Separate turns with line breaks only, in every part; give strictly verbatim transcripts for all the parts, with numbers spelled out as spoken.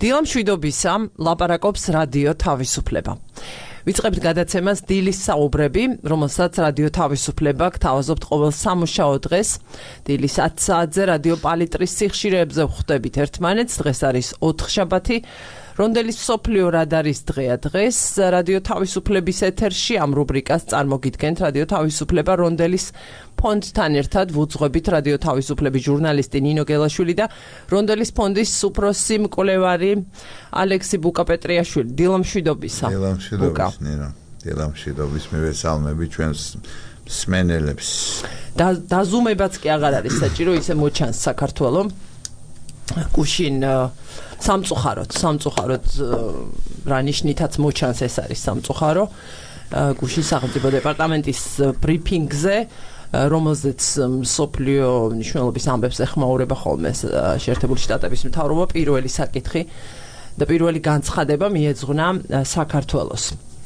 დილამშვიდობისა ლაპარაკობს რადიო თავისუფლება. ვიწყებთ გადაცემას დილის საუბრები, რომელსაც რადიო თავისუფლება გთავაზობთ ყოველ სამუშაო დღეს. დილის ათ საათზე რადიო პალიტრის სიხშირეებზე ვხვდებით ერთმანეთს. დღეს არის ოთხშაბათი, რონდელის მსოფლიო რადარის დღეა დღეს. რადიო თავისუფლების ეთერში ამ რუბრიკას წარმოგიდგენთ რადიო თავისუფლება რონდელის ფონდთან ერთად ვუძღვებით რადიო თავისუფლების ჟურნალისტი ნინო გელაშვილი და რონდელის ფონდის უფროსი მკვლევარი ალექსი ბუკა-პეტრიაშვილი. დილამშვიდობისა.
დილამშვიდობის ნინო. დილამშვიდობის მივესალმები ჩვენს მსმენელებს.
და დაზუმებაც კი აღარ არის საჭირო, ისე მოჩანს საქართველოს. გუშინ სამწუხაროდ, სამწუხაროდ რა ნიშნითაც მოჩანს ეს არის სამწუხარო. გუშინ სახელმწიფო დეპარტამენტის ბრიფინგზე რომელზეც მსოფლიო მნიშვნელობის ამბებს ეხმაურება ხოლმე შეერთებული შტატების მთავრობა, პირველი საკითხი და პირველი განცხადება მიეძღვნა საქართველოს,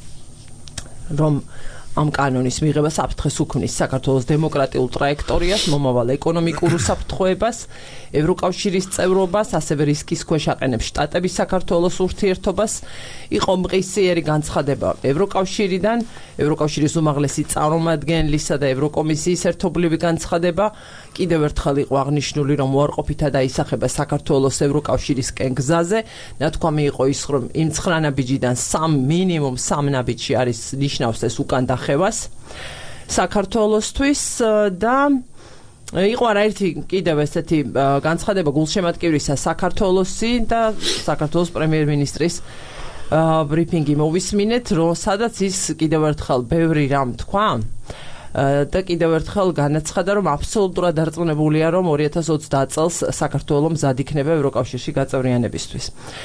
რომ ამ კანონის მიღება საფრთხეს უქმნის საქართველოს დემოკრატიულ ტრაექტორიას, მომავალ ეკონომიკურ უსაფრთხოებას, ევროკავშირის წევრობას, ასევე რისკის ქვეშ აყენებს შტატების საქართველოს ურთიერთობას. იყო მყისიერი განცხადება ევროკავშირიდან, ევროკავშირის უმაღლესი წარმომადგენლისა და ევროკომისიის ერთობლივი განცხადება. კიდევ ერთხელ იყო აღნიშნული, რომ უარყოფითად აისახება საქართველოს ევროკავშირისკენ გზაზე. ნათქვამი იყო ის, რომ იმ ცხრა ნაბიჯიდან სამ მინიმუმ სამ ნაბიჯი არის ნიშნავს ეს უკან დახევას საქართველოსთვის და იყო არაერთი კიდევ ესეთი განცხადება გულშემატკივრისა საქართველოსი და საქართველოს პრემიერ-მინისტრის ბრიფინგი მოვისმინეთ, რომ სადაც ის კიდევ ერთხელ ბევრი რამ თქვა და კიდევ ერთხელ განაცხადა, რომ აბსოლუტურად დარწმუნებულია, რომ ორი ათას ოცდაათ წელს საქართველოს მზად იქნება ევროკავშირში გაწევრიანებისთვის.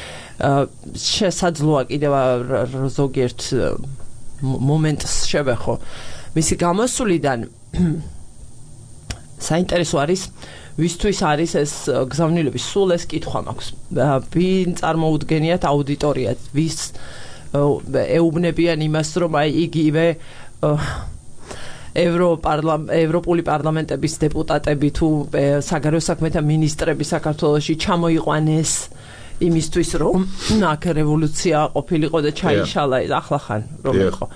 შესაძლოა კიდევ ზოგიერთ მომენტს შევეხო მისი გამოსვლიდან. საინტერესო არის ვისთვის არის ეს გზავნილების, სულ ეს კითხვა მაქვს. ვინ წარმოუდგენიათ აუდიტორიას, ვის ეუბნებიან იმას, რომ აი იგივე ევროპული პარლამენტების დეპუტატები თუ საგარეო საქმეთა მინისტრები საქართველოში ჩამოიყვანეს იმისთვის, რომ აქ რევოლუცია ყოფილიყო და ჩაიშალა ახლა ხან რომ იყო.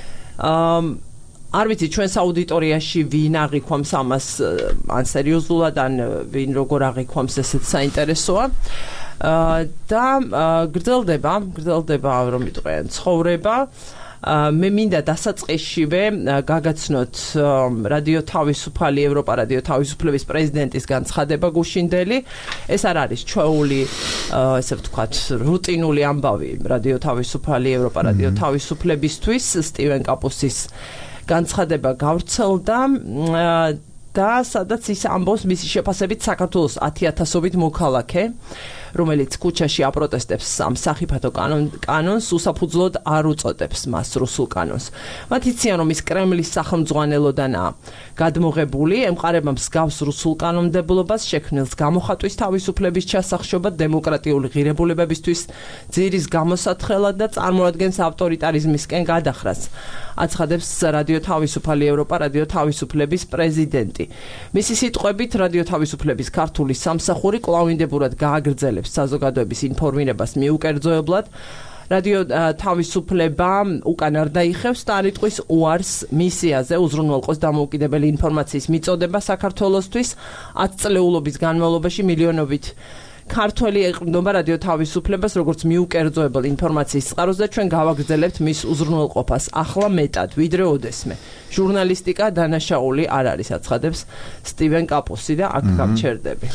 არ ვიცი ჩვენს აუდიტორიაში ვინ აღიქვამს ამას ან სერიოზულად ან ვინ როგორ აღიქვამს, ესეც საინტერესოა. და გრძელდება, გრძელდება რომ ვიტყვიან ცხოვრება. მე მინდა დასაწყისშივე გაგაცნოთ რადიო თავისუფალი, ევროპა რადიო თავისუფლების პრეზიდენტის განცხადება გუშინდელი. ეს არ არის ჩვეული, ესე ვთქვათ, რუტინული ამბავი რადიო თავისუფალი, ევროპა რადიო თავისუფლებისთვის. სტივენ კაპუსის განცხადება გავრცელდა და სადაც ის ამბობს მისი შეფასებით საქართველოს ათი ათასობით მოქალაქე, რომელიც ქუჩაში აპროტესტებს ამ სახიფათო კანონს, უსაფუძვლოდ არ უწოდებს მას რუსულ კანონს. მათ იციან, რომ ის კრემლის სახელმძღვანელოდანაა გადმოღებული, ემყარება მსგავს რუსულ კანონმდებლობას, შექმნილს გამოხატვის თავისუფლების ჩასახშობა, დემოკრატიული ღირებულებებისთვის ძირის გამოსათხელად და წარმოადგენს ავტორიტარიზმისკენ გადახრას. აცხადებს რადიო თავისუფალი, ევროპა რადიო თავისუფლების პრეზიდენტი. მისი სიტყვებით, რადიო თავისუფლების ქართული სამსახური კვლავინდებურად გააგრძელებს საზოგადოების ინფორმირებას მიუკერძოებლად. რადიო თავისუფლება უკან არ დაიხევს და არ იტყვის უარს მისიაზე უზრუნველყოს დამოუკიდებელი ინფორმაციის მიწოდება საქართველოსთვის. ათწლეულობის განმავლობაში მილიონობით ქართველი ეყრდნობა რადიო თავისუფლებას როგორც მიუკერძოებელ ინფორმაციის წყაროს და ჩვენ გავაგრძელებთ მის უზრუნველყოფას ახლა მეტად ვიდრე ოდესმე. ჟურნალისტიკა დანაშაული არ არის, აცხადებს სტივენ კაპუსი და აქ გამჩერდები.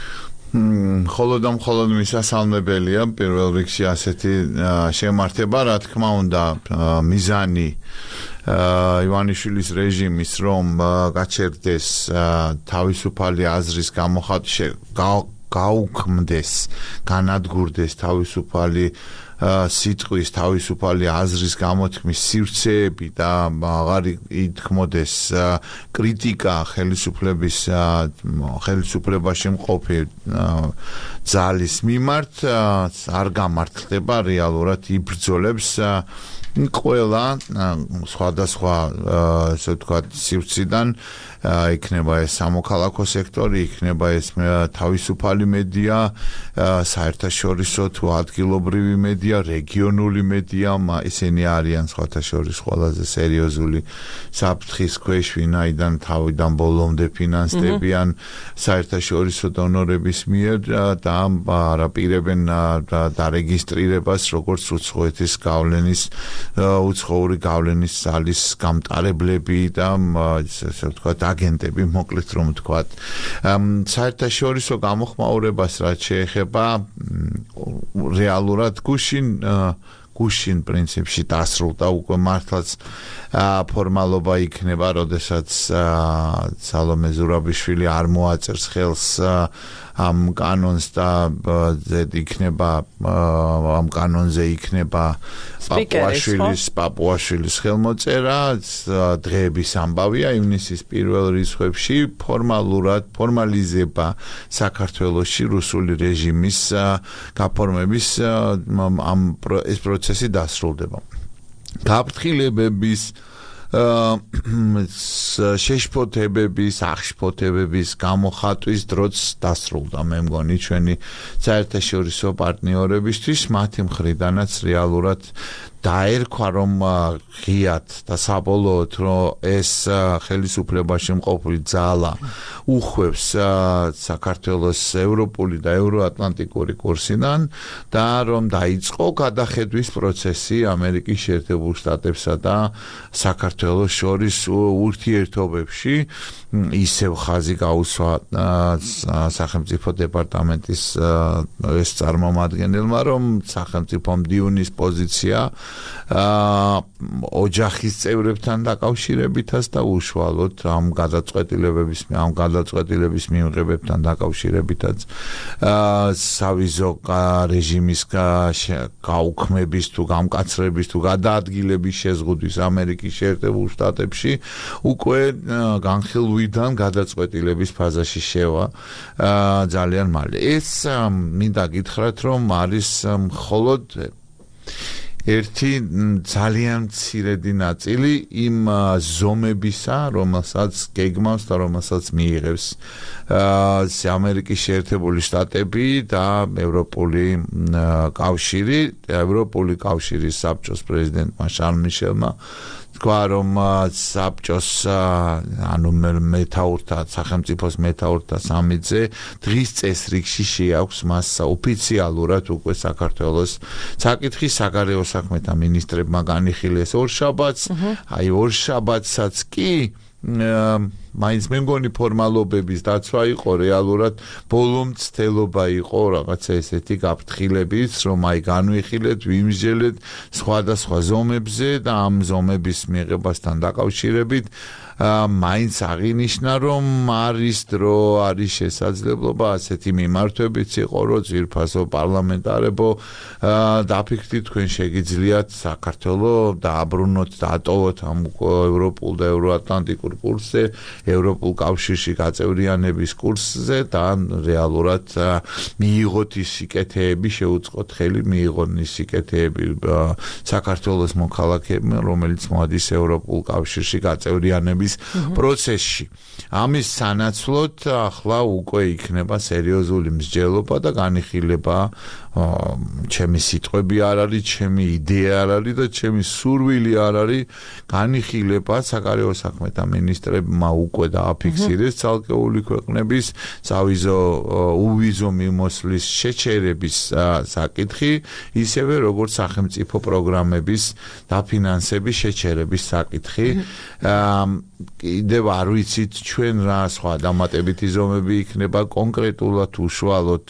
მხოლოდ და მხოლოდ მისასალმებელია პირველ რიგში ასეთი შემართება, რა თქმა უნდა, მიზანი ივანიშვილის რეჟიმის რომ გაჩერდეს თავისუფალი აზრის გამოხატვა, გაუქმდეს, განადგურდეს თავისუფალი სიტყვის, თავისუფალი აზრის გამოთქმის სივრცეები და აღარ ითქმოდეს კრიტიკა ხელისუფლების ხელისუფლებაში მყოფი ძალის მიმართ, არ გამართლდება რეალურად იბრძოლებს ყველა სხვადასხვა ესე ვთქვათ სივრციდან იქნება ეს სამოქალაქო სექტორი, იქნება ეს თავისუფალი მედია, საერთაშორისო თუ ადგილობრივი მედია, რეგიონული მედია, ისინი არიან სხვათა შორის ყველაზე სერიოზული საფრთხის ქვეშ, ვინაიდან თავიდან ბოლომდე ფინანსდებიან საერთაშორისო დონორების მიერ და არაპირებენ დარეგისტრირებას როგორც უცხოეთის გავლენის უცხოური გავლენის ძალის გამტარებლები და ესე ვთქვათ აგენტები, მოკლედ რომ ვთქვათ. საერთაშორისო გამოხმაურებას რაც შეეხება რეალურად გუშინ გუშინ პრინციპში დასრულდა უკვე მართლაც ფორმალობა იქნება, როდესაც სალომე ზურაბიშვილი არ მოაწერს ხელს ამ კანონს და ზედ იქნება ამ კანონზე იქნება პაპუაშვილის პაპუაშვილის ხელმოწერა, დღეების ამბავია ივნისის პირველ რიცხვებში ფორმალურად ფორმალიზება საქართველოში რუსული რეჟიმის გაფორმების ამ ეს პროცესი დასრულდება. გაფრთხილებების შეშფოთებების, აღშფოთებების გამოხატვის დროც დასრულდა, მე მგონი ჩვენი საერთაშორისო პარტნიორებისთვის, მათი მხრიდანაც რეალურად დაერქვა რომ ღიად და საბოლოოდ რომ ეს ხელისუფლებაში მყოფი ძალა უხვევს საქართველოს ევროპული და ევროატლანტიკური კურსიდან და რომ დაიწყო გადახედვის პროცესი ამერიკის შეერთებულ შტატებსა და საქართველოს შორის ურთიერთობებში ისევ ხაზი გაუსვა სახელმწიფო დეპარტამენტის ეს წარმომადგენელმა რომ სახელმწიფო მდიუნის პოზიცია ოჯახის წევრებთან დაკავშირებითაც და უშუალოდ ამ გადაწყვეტილებების ამ გადაწყვეტილების მიღებებთან დაკავშირებითაც სავიზო რეჟიმის გაუქმების თუ გამკაცრების თუ გადაადგილების შეზღუდვის ამერიკის შეერთებულ შტატებში უკვე განხილვიდან გადაწყვეტილების ფაზაში შევა ძალიან მალე. ეს მინდა გითხრათ რომ არის მხოლოდ ერთი ძალიან მცირედი ნაწილი იმ ზომებისა, რომელსაც გეგმავს და რომელსაც მიიღებს ამერიკის შეერთებული შტატები და ევროპული კავშირი, ევროპული კავშირის საბჭოს პრეზიდენტმა შარლ მიშელმა თქვა რომ საბჭოს ანუ მეთაურთა სახელმწიფოს მეთაურთა სამიტზე დღის წესრიგში შეაქვს მას ოფიციალურად უკვე საქართველოს საკითხი საგარეო საქმეთა მინისტრებმა განიხილეს ორშაბათს, აი ორშაბათსაც კი მაინც მე მგონი ფორმალობების დაცვა იყო რეალურად ბოლომცდელობა იყო რაღაცა ესეთი გაფრთხილებით რომ აი განვიხილეთ ვიმსჯელეთ სხვადასხვა ზომებზე და ამ ზომების მიღებასთან დაკავშირებით მაინც აღინიშნა რომ არის დრო არის შესაძლებლობა ასეთი მიმართვებით იყო რომ ძვირფასო პარლამენტარებო დაფიქრდით თქვენ შეგიძლიათ საქართველოს დააბრუნოთ და ატოვოთ ამ ევროპულ და ევროატლანტიკურ კურსზე ევროპულ კავშირში გაწევრიანების კურსზე და რეალურად მიიღოთ ის სიკეთეები შეუწყოთ ხელი მიიღონ ის სიკეთეები საქართველოს მოქალაქეებმა რომელიც მოადის ევროპულ კავშირში გაწევრიანების პროცესში. ამის სანაცვლოდ ახლა უკვე იქნება სერიოზული მსჯელობა და განიხილება ჩემი სიტყვები არ არის, ჩემი იდეა არ არის და ჩემი სურვილი არ არის განიხილება საგარეო საქმეთა მინისტრებმა უკვე დააფიქსირეს ცალკეული ქვეყნების სავიზო უვიზო მიმოსვლის შეჩერების საკითხი, ისევე როგორც სახელმწიფო პროგრამების დაფინანსების შეჩერების საკითხი. კიდევ არ ვიცით ჩვენ რა სხვა დამატებითი ზომები იქნება კონკრეტულად უშუალოდ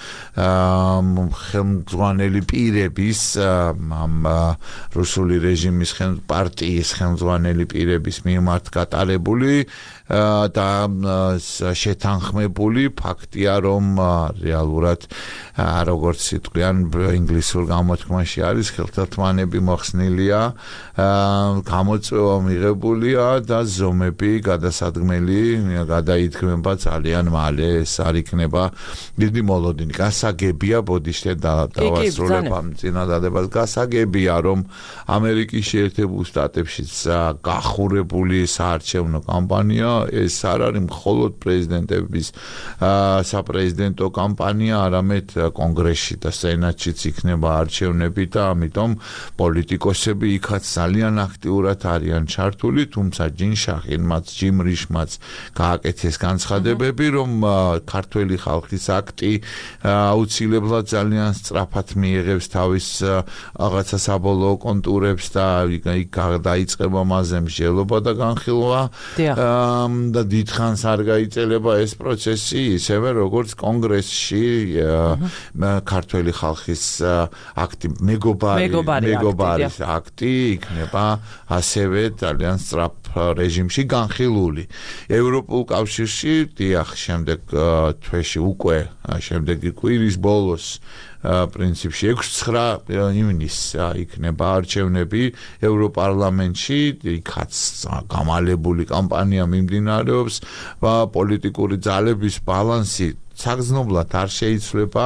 ხელმძღვანელი პირების ამ რუსული რეჟიმის პარტიის ხელმძღვანელი პირების მიმართ გატარებული და შეთანხმებული ფაქტია რომ რეალურად როგორც სიტყვიან ინგლისურ გამოთქმაში არის ხელთათმანები მოხსნილია გამოწვევა მიღებულია და ზომები გადასადგმელი გადაიდგმება ძალიან მალე ეს არ იქნება დიდი მოლოდინი გასაგებია ბოდიშ მივიჩნდეთ და დავასრულებ ამ წინადადებას. გასაგებია, რომ ამერიკის შეერთებულ შტატებშიც გახურებული საარჩევნო კამპანია ეს არ არის მხოლოდ პრეზიდენტების საპრეზიდენტო კამპანია, არამედ კონგრესში და სენატშიც იქნება არჩევნები და ამიტომ პოლიტიკოსები იქაც ძალიან აქტიურად არიან ჩართული, თუმცა ჯინშახინმაც, ჯიმ რიშმაც გააკეთეს განცხადებები, რომ ქართველი ხალხის აქტი აუცილებლად ძალიან სწრაფად მიიღებს თავის რაღაცა საბოლოო კონტურებს და იქ დაიწყება მასზე მსჯელობა და განხილვა და დიდხანს არ გაიწელება ეს პროცესი, ისევე როგორც კონგრესში ქართველი ხალხის აქტი მეგობარი მეგობარის აქტი იქნება ასევე ძალიან სწრაფ რეჟიმში განხილული. ევროპულ კავშირში დიახ, შემდეგ თვეში უკვე შემდეგი კვირის ბოლოს პრინციპში ექვსი-ცხრა ივნისს იქნება არჩევნები ევროპარლამენტში, იქაც გამალებული კამპანია მიმდინარეობს, პოლიტიკური ძალების ბალანსი საგრძნობლად არ შეიცვლება,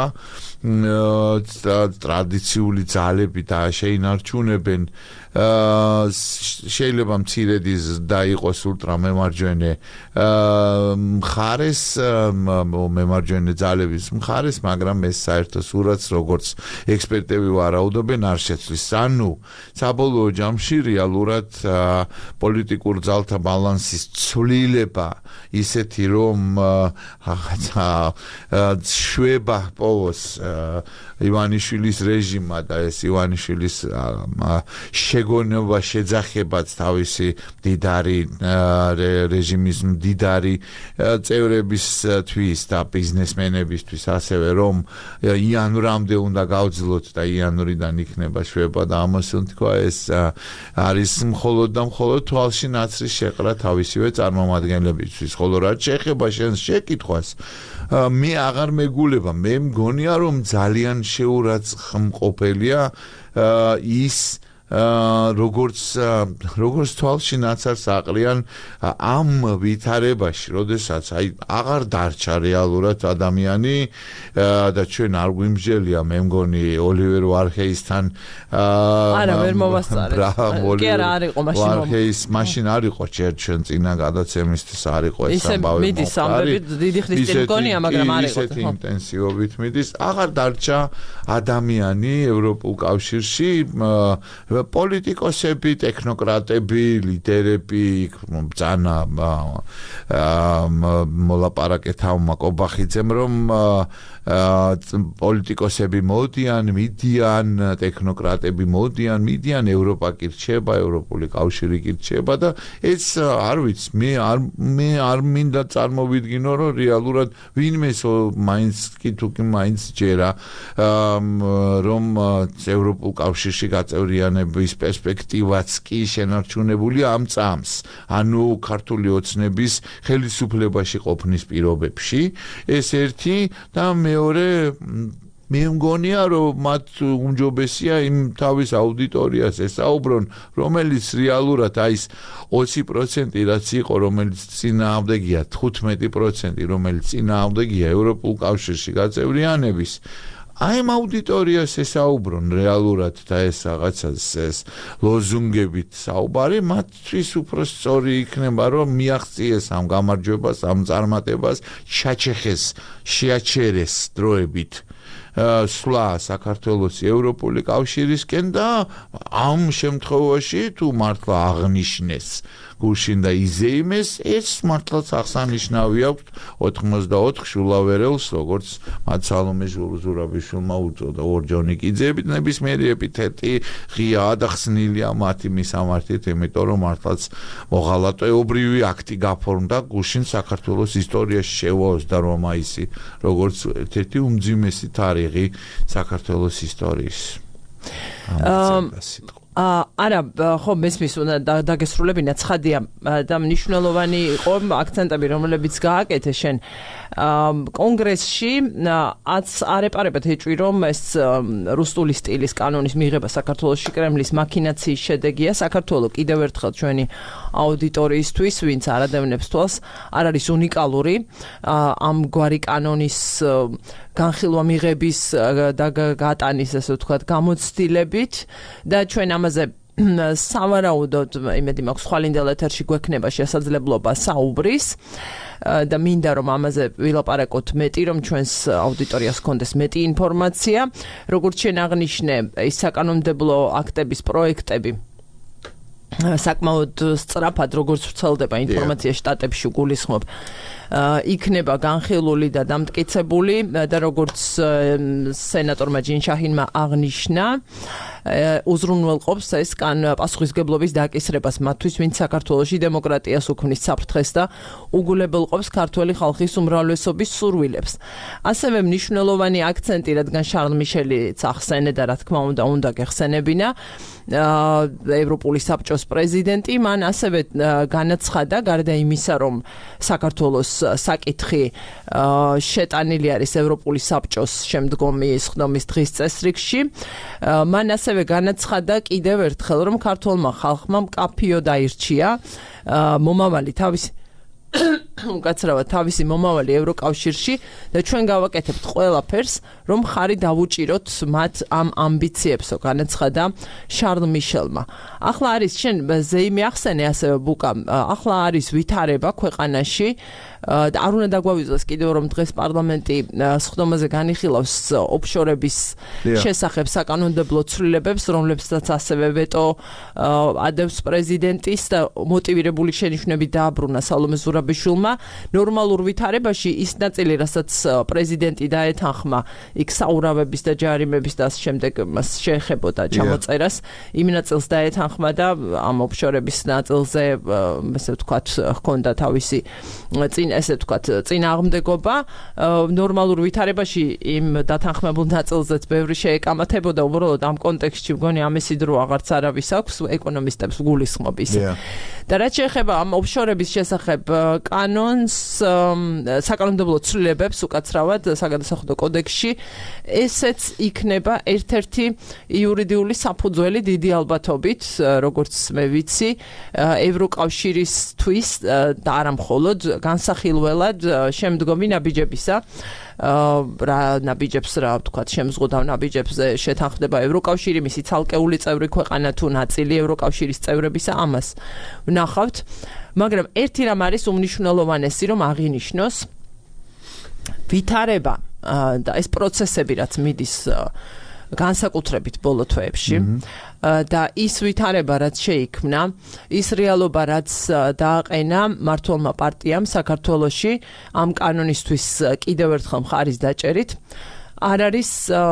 ტრადიციული ძალები შეინარჩუნებენ, შეიძლება მცირედ და იყოს ულტრამემარჯვენე მხარეს, მემარჯვენე ძალების მხარეს, მაგრამ ეს საერთო სურათს, როგორც ექსპერტები ვარაუდობენ, არ შეცვლის. ანუ საბოლოო ჯამში რეალურად პოლიტიკურ ძალთა ბალანსის ცვლილება ისეთი, რომ რაღაცა შვება პოვოს ივანიშვილის რეჟიმმა და ეს ივანიშვილის შეგონება შეძახებაც თავისი მდიდარი რეჟიმის მდიდარი წევრებისთვის და ბიზნესმენებისთვის, ასევე რომ იანვრამდე უნდა გავძლოთ და იანვრიდან იქნება შვება და ამას თქვა, ეს არის მხოლოდ და მხოლოდ თვალში ნაცრის შეყრა თავისივე წარმომადგენლებისთვის. ხოლო რაც შეეხება შენს შეკითხვას, მე აღარ მეგულება, მე მგონია, რომ ძალიან შეურაცხმყოფელია ის როგორც როგორც თვალში ნაცარს აყრიან ამ ვითარებაში, როდესაც აი აღარ დარჩა რეალურად ადამიანი და ჩვენ არ გვიმსჯელია, მე მგონი ოლივერ ვარჰეისთან
არა ვერ მოვასწარეთ. კი არა არ იყო მაშინ
ვარჰეის მაშინ არ იყო ჯერ ჩვენ წინა გადაცემისთვის არ იყო ეს ამბავი.
მიდის ამბები დიდი ხნის წინ მგონია, მაგრამ არ იყო.
ისეთი ინტენსივობით მიდის, აღარ დარჩა ადამიანი ევროპულ კავშირში, პოლიტიკოსები, ტექნოკრატები, ლიდერები, ბრძანა მოლაპარაკეთავმა კობახიძემ, რომ პოლიტიკოსები მოდიან, მიდიან, ტექნოკრატები მოდიან, მიდიან, ევროპა კი რჩება, ევროპული კავშირი კი რჩება და ეს არ ვიცი, მე არ მე არ მინდა წარმოვიდგინო, რომ რეალურად ვინმეს მაინც კი თუ კი მაინც ჯერა რომ ევროპულ კავშირში გაწევრიანების პერსპექტივაც კი შენარჩუნებულია ამ წამს, ანუ ქართული ოცნების ხელისუფლებაში ყოფნის პირობებში, ეს ერთი და მეორე მე მგონია, რომ მათ უმჯობესია იმ თავის აუდიტორიას ესაუბრონ, რომელიც რეალურად აი ეს ოცი პროცენტი რაც იყო, რომელიც წინააღმდეგია, თხუთმეტი პროცენტი რომელიც წინააღმდეგია ევროპულ კავშირში გაწევრიანების, აი ამ აუდიტორიას ესაუბრონ რეალურად და ეს რაღაცას ეს ლოზუნგებით საუბარი მათთვის უფრო სწორი იქნება, რომ მიაღწიეს ამ გამარჯვებას, ამ წარმატებას, ჩაჩეხეს, შეაჩერეს დროებით სვლა საქართველოს ევროპული კავშირისკენ და ამ შემთხვევაში თუ მართლა აღნიშნეს გუშინ და იზეიმეს, ეს მართლაც აღსანიშნავი აქვს ოთხმოცდაოთხ შულავერელს, როგორც მათ სალომე ზურაბიშვილმა უწოდა ორჯონიკიძეები, ნებისმიერი ეპითეტი ღია და ხსნილია მათი მისამართით, იმიტომ რომ მართლაც მოღალატეობრივი აქტი გაფორმდა გუშინ საქართველოს ისტორიაში შევა ოცდაოთხ მაისი, როგორც ერთ-ერთი უმძიმესი თარიღი საქართველოს ისტორიის.
არა, ხო მესმის უნდა დაგესრულებინა, ცხადია და მნიშვნელოვანი იყო აქცენტები, რომლებიც გააკეთე შენ კონგრესში, აც არ ეპარებათ ეჭვი, რომ ეს რუსული სტილის კანონის მიღება საქართველოში კრემლის მაქინაციის შედეგია. საქართველო კიდევ ერთხელ ჩვენი აუდიტორიისთვის, ვინც არ ადევნებს თვალს, არ არის უნიკალური ამგვარი კანონის განხილვა მიღების და გატანის ასე ვთქვათ გამოცდილებით და ჩვენ ამაზე სავარაუდოდ იმედი მაქვს ხვალინდელ ეთერში გვექნება შესაძლებლობა საუბრის და მინდა რომ ამაზე ვილაპარაკოთ მეტი რომ ჩვენს აუდიტორიას გქონდეს მეტი ინფორმაცია როგორც შენ აღნიშნე ის საკანონმდებლო აქტების პროექტები საკმაოდ სწრაფად როგორც ვრცელდება ინფორმაცია შტატებში გულისხმობ იქნება განხილული და დამტკიცებული და როგორც სენატორმა ჯინშაჰინმა აღნიშნა უზრუნველყოფს ეს კან პასუხისგებლობის დაკისრებას მათთვის ვინც საქართველოში დემოკრატიას უქმნის საფრთხეს და უგულებელყოფს ქართველი ხალხის უმრავლესობის სურვილებს ასევე მნიშვნელოვანი აქცენტი რადგან შარლ მიშელიც ახსენე და რა თქმა უნდა უნდა გეხსენებინა ევროპული საბჭოს პრეზიდენტი მან ასევე განაცხადა გარდა იმისა რომ საქართველოს საკითხი შეტანილი არის ევროპული საბჭოს შემდგომი სხდომის დღის წესრიგში მან ასევე განაცხადა კიდევ ერთხელ რომ ქართველმა ხალხმა მკაფიოდ აირჩია მომავალი თავისი უკაცრავად თავისი მომავალი ევროკავშირში და ჩვენ გავაკეთებთ ყველაფერს რომ ხარი დავუჭიროთ მათ ამ ამბიციებსო განაცხადა შარლ მიშელმა ახლა არის შენ ზეიმი ახსენე ასევე ბუკა ახლა არის ვითარება ქვეყანაში და არ უნდა დაგვავიწყდეს კიდევ რომ დღეს პარლამენტი სხდომაზე განიხილავს ოფშორების შესახებ საკანონმდებლო ცვლილებებს რომლებსაც ასევე ვეტო ადევს პრეზიდენტის და მოტივირებული შენიშვნებით დააბრუნა სალომე ზურაბიშვილმა ნორმალურ ვითარებაში ის ნაწილი რასაც პრეზიდენტი დაეთანხმა იქ საურავების და ჯარიმების და ამ შემდეგ მას შეეხებოდა ჩამოწერას იმ ნაწილს დაეთანხმა და ამ ოფშორების ნაწილზე ესე ვთქვათ ჰქონდა თავისი წინ ესე ვთქვათ წინააღმდეგობა ნორმალურ ვითარებაში იმ დათანხმებულ ნაწილზეც ბევრი შეეკამათებოდა უბრალოდ ამ კონტექსტში მგონი ამისი დრო აღარც არავის აქვს ეკონომისტებს გულისხმობის და რაც შეეხება ამ ოფშორების შესახებ კანონს საკანონმდებლო ცვლილებებს უკაცრავად საგადასახადო კოდექსში ესეც იქნება ერთ-ერთი იურიდიული საფუძველი დიდი ალბათობით როგორც მე ვიცი ევროკავშირისთვის და არა მხოლოდ განსახილველად შემდგომი ნაბიჯებისა რა ნაბიჯებს რა ვთქვათ შემზღუდავ ნაბიჯებზე შეთანხმდება ევროკავშირი მისი ცალკეული წევრი ქვეყანა თუ ნაწილი ევროკავშირის წევრებისა ამას ვნახავთ მაგრამ ერთი რამ არის უმნიშვნელოვანესი რომ აღინიშნოს ვითარება და ეს პროცესები რაც მიდის განსაკუთრებით ბოლო თვეებში და ის ვითარება რაც შეიქმნა ის რეალობა რაც დააყენა მმართველმა პარტიამ საქართველოში ამ კანონისთვის კიდევ ერთხელ მხარის დაჭერით არ არის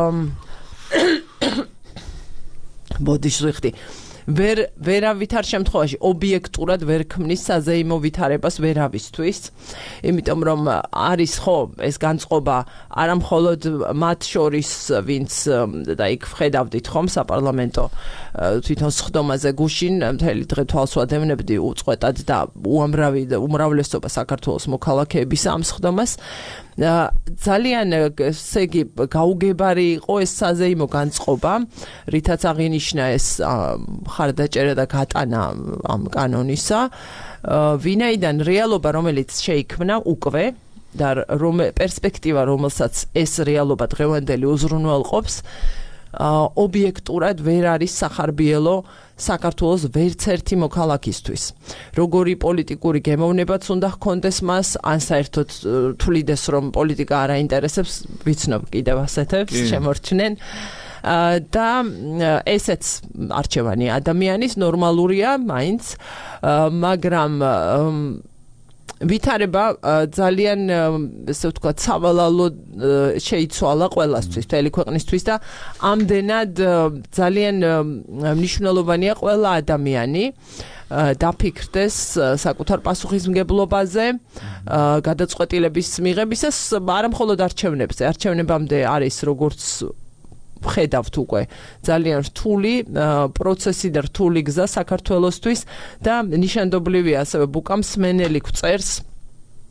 ბოდიშ ზღვიხდი ვერ ვერავითარ შემთხვევაში ობიექტურად ვერ ქმნის საზეიმო ვითარებას ვერავისთვის იმიტომ რომ არის ხო ეს განწყობა არა მხოლოდ მათ შორის ვინც და იქ ვხედავდით ხომ საპარლამენტო თვითონ სხდომაზე გუშინ მთელი დღე თვალს ვადევნებდი უწყვეტად და უამრავი უმრავლესობა საქართველოს მოქალაქეების ამ სხდომას ძალიან ესე იგი გაუგებარი იყო ეს საზეიმო განწყობა რითაც აღინიშნა ეს ხარდაჭერა და გატანა ამ კანონისა ვინაიდან რეალობა რომელიც შეიქმნა უკვე და რომ პერსპექტივა რომელსაც ეს რეალობა დღევანდელი უზრუნველყოფს ობიექტურად ვერ არის სახარბიელო საქართველოს ვერც ერთი მოქალაქისთვის. როგორი პოლიტიკური გემოვნებაც უნდა ჰქონდეს მას, ან საერთოდ თვლიდეს რომ პოლიტიკა არ აინტერესებს, ვიცნობ კიდევ ასეთებს შემორჩნენ. და ესეც არჩევანი ადამიანის ნორმალურია მაინც, მაგრამ ვითარება ძალიან ესე ვთქვათ სავალალო შეიცვალა ყველასთვის, მთელი ქვეყნისთვის და ამდენად ძალიან მნიშვნელოვანია ყველა ადამიანი დაფიქრდეს საკუთარ პასუხისმგებლობაზე, გადაწყვეტილების მიღებისას არა მხოლოდ არჩევნებზე, არჩევნებამდე არის როგორც ხედავთ უკვე ძალიან რთული პროცესი და რთული გზა საქართველოსთვის და ნიშანდობლივია ასევე ბუკამ სმენელი გვწერს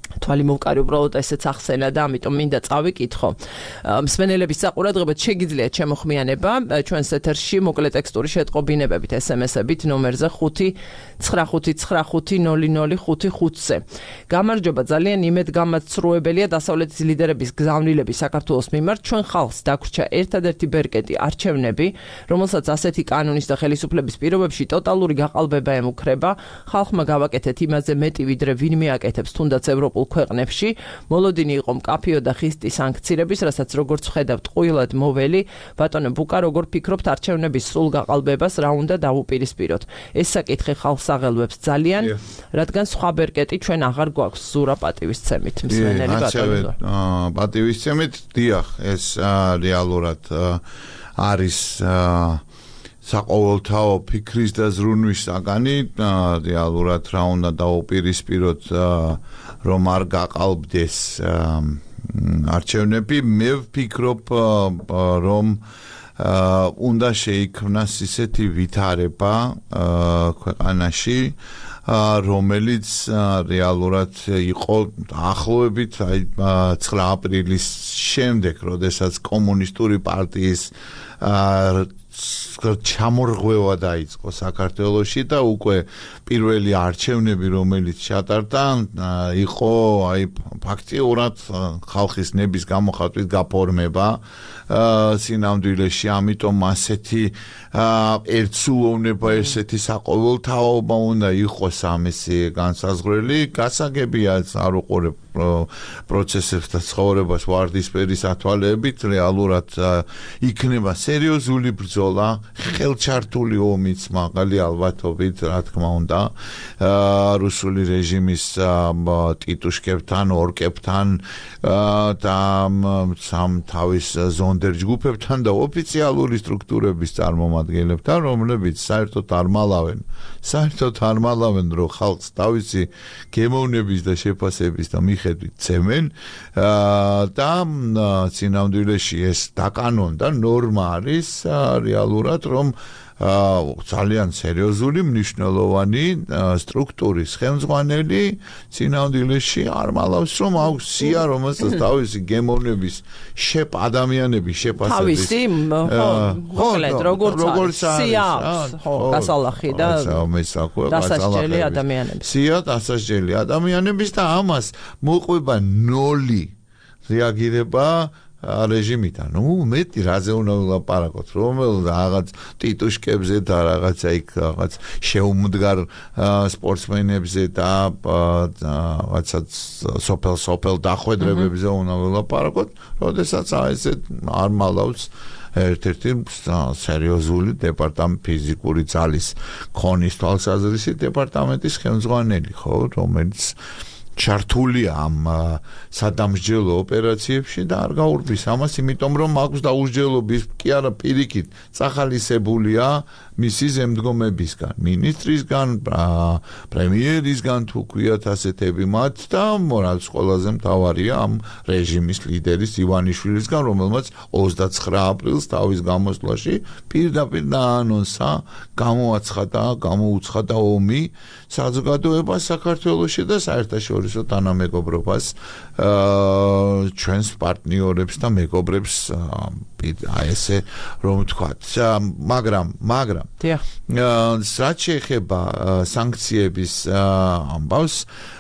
თვალი მოვკარი უბრალოდ ესეც ახსენა და ამიტომ მინდა წავიკითხო. მსმენელების საყურადღებოდ შეგიძლიათ ჩემოხმიანება ჩვენს ეთერში მოკლე ტექსტური შეტყობინებებით ეს ემ ესებით ნომერზე ხუთი ცხრა ხუთი ცხრა ხუთი ნული ნული ხუთი ხუთზე. გამარჯობა, ძალიან იმედგამაცრუებელია დასავლეთის ლიდერების გზავნილების საქართველოს მიმართ. ჩვენ ხალხს დაგვრჩა ერთადერთი ბერკეტი არჩევნები, რომელსაც ასეთი კანონის და ხელისუფლების პირობებში ტოტალური გაყალბება ემუქრება. ხალხმა გავაკეთეთ იმაზე მეტი ვიდრე ვინმე აკეთებს თუნდაც ევროპულ ქვეყნებში. მოლოდინი იყო მკაფიო და ხისტი სანქცირების, რასაც როგორც ვხედავთ ყვილად მოველი. ბატონო ბუკა, როგორ ფიქრობთ არჩევნების სრულ გაყალბებას რა უნდა დავუპირისპიროთ? ეს საკითხი ხალხს აღელვებს ძალიან, რადგან სხვა ბერკეტი ჩვენ აღარ გვაქვს ზურა პატივისცემით მსმენელი ბატონო.
პატივისცემით, დიახ, ეს რეალურად არის საყოველთაო ფიქრის და ზრუნვის საგანი, რეალურად რა უნდა დავუპირისპიროთ რომ არ გაყალბდეს არჩევნები. მე ვფიქრობ რომ უნდა შეიქმნას ისეთი ვითარება ქვეყანაში, რომელიც რეალურად იყო ახლოვებით აი ცხრა აპრილის შემდეგ, როდესაც კომუნისტური პარტიის ჩამორღვევა დაიწყო საქართველოში და უკვე პირველი არჩევნები, რომელიც ჩატარდა, იყო აი ფაქტიურად ხალხის ნების გამოხატვის გაფორმება სინამდვილეში, ამიტომ ასეთი ერთსულოვნება, ესეთი საყოველთაობა უნდა იყოს ამისი განსაზღვრელი. გასაგებია არ უყურებ პროცესებს და ცხოვრებას ვარდისფერი სათვალეებით, რეალურად იქნება სერიოზული ბრძოლა, ხელჩართული ომიც მაღალი ალბათობით, რა თქმა უნდა, რუსული რეჟიმის ტიტუშკებთან, ორკებთან და სამ თავის ზონდერ ჯგუფებთან და ოფიციალური სტრუქტურების წარმომადგენლებთან, რომლებიც საერთოდ არ მალავენ, საერთოდ არ მალავენ, რომ ხალხს თავისი გემოვნების და შეფასების და მიხედვით ცემენ და სინამდვილეში ეს დაკანონდა ნორმა არის რეალურად, რომ ძალიან სერიოზული მნიშვნელოვანი სტრუქტურის ხელმძღვანელი სინამდვილეში არ მალავს, რომ აქვს სია, რომელსაც თავისი გემოვნების შეფ ადამიანების შეფასების
თავისი მოკლედ როგორც არის სია აქვს, ხო, გასალახი და დასასჯელი ადამიანების
სია დასასჯელი ადამიანების და ამას მოყვება ნოლი რეაგირება რეჟიმიდან. ნუ მეტი რაზე უნდა ვილაპარაკოთ, რომელ რაღაც ტიტუშკებზე და რაღაცა იქ რაღაც შეუმდგარ სპორტსმენებზე და რაღაცა სოფელ სოფელ დახვედრებებზე უნდა ვილაპარაკოთ, როდესაც ესე არ მალავს ერთ-ერთი სერიოზული დეპარტამენტი ფიზიკური ძალის ქონის თვალსაზრისით დეპარტამენტის ხელმძღვანელი, ხო, რომელიც ჩართულია ამ სადამსჯელო ოპერაციებში და არ გაურბის ამას, იმიტომ რომ აქვს დაუსჯელობის კი არა პირიქით წახალისებულია მისი ზემდგომებისგან, მინისტრისგან, პრემიერისგან თუ ქვიათ ასეთები მათ და რაც ყველაზე მთავარია ამ რეჟიმის ლიდერის ივანიშვილისგან, რომელმაც ოცდაცხრა აპრილს თავის გამოსვლაში პირდაპირ დაანონსა, გამოაცხადა, გამოუცხადა ომი საზოგადოებას საქართველოში და საერთაშორისო თანამეგობრობას ჩვენს პარტნიორებს და მეგობრებს აი ესე რომ ვთქვათ, მაგრამ მაგრამ რაც შეეხება სანქციების ამბავს,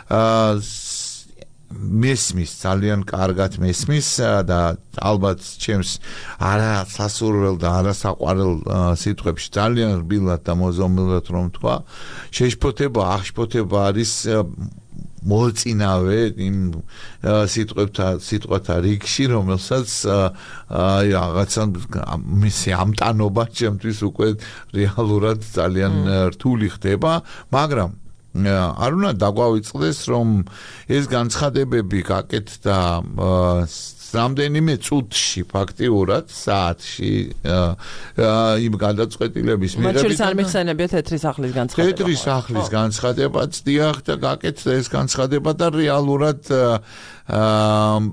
მესმის ძალიან კარგად მესმის და ალბათ ჩემს არა სასურველ და არა საყვარელ სიტყვებში ძალიან რბილად და მოზომილად რომ თქვა, შეშფოთება, აღშფოთება არის მოწინავე იმ სიტყვებთა სიტყვათა რიგში, რომელსაც აი რაღაცა მისი ამტანობა ჩემთვის უკვე რეალურად ძალიან რთული ხდება, მაგრამ არ უნდა დაგვავიწყდეს, რომ ეს განცხადებები გაკეთდა რამდენიმე წუთში ფაქტიურად საათში იმ გადაწყვეტილების მიღებით.
მათ შორის არ მიხსენებიათ თეთრი სახლის განცხადება.
თეთრი სახლის განცხადებაც დიახ და გაკეთდა ეს განცხადება და რეალურად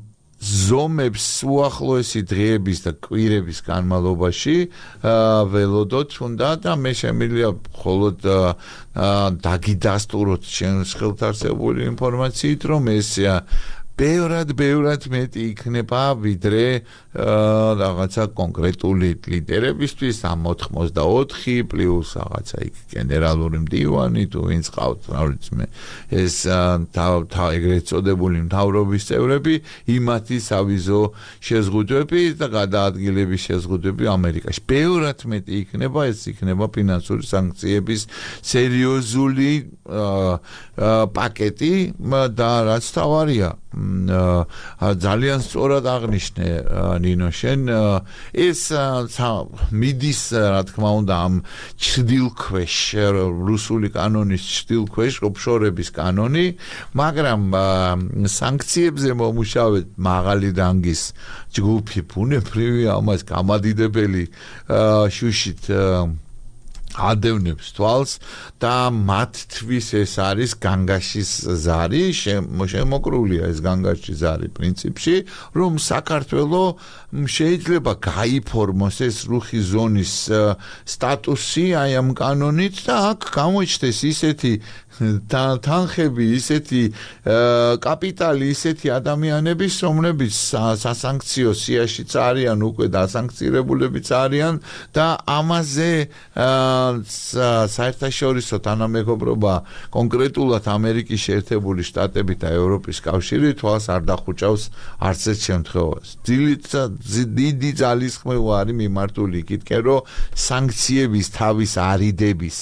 ზომებს უახლოესი დღეების და კვირების განმავლობაში ველოდოთ უნდა და მე შემიძლია მხოლოდ დაგიდასტუროთ ჩემს ხელთარსებული ინფორმაციით, რომ ეს ბევრად ბევრად მეტი იქნება ვიდრე რაღაცა კონკრეტული ლიდერებისთვის ამ ოთხმოცდაოთხი პლუს რაღაცა იქ გენერალური მდივანი თუ ვინც ყავთ რა ვიცი მე ეს და ეგრეთ წოდებული მთავრობის წევრები იმათი სავიზო შეზღუდვები და გადაადგილების შეზღუდვები ამერიკაში ბევრად მეტი იქნება ეს იქნება ფინანსური სანქციების სერიოზული პაკეტი და რაც თავარია ძალიან სწორად აღნიშნე ნინო შენ ეს მიდის რა თქმა უნდა ამ ჭრდილქვეშ რუსული კანონის ჭრდილქვეშ ოფშორების კანონი მაგრამ სანქციებზე მომუშავეთ მაღალი რანგის ჯგუფი ბუნებრივი ამას გამადიდებელი შუშით ადევნებს თვალს და მათთვის ეს არის განგაშის ზარი შემოკრულია ეს განგაშის ზარი პრინციპში რომ საქართველოს შეიძლება გაიფორმოს ეს რუხი ზონის სტატუსი აი ამ კანონით და აქ გამოჩნდეს ისეთი თანხები ისეთი კაპიტალი ისეთი ადამიანების რომლებიც სასანქციო სიაშიც არიან უკვე დასანქცირებულებიც არიან და ამაზე საერთაშორისო თანამეგობრობა კონკრეტულად ამერიკის შეერთებული შტატებით და ევროპის კავშირი თვალს არ დახუჭავს არც ერთ შემთხვევას. დიდი ძალისხმევა არის მიმართული იქითკენ, რომ სანქციების თავის არიდების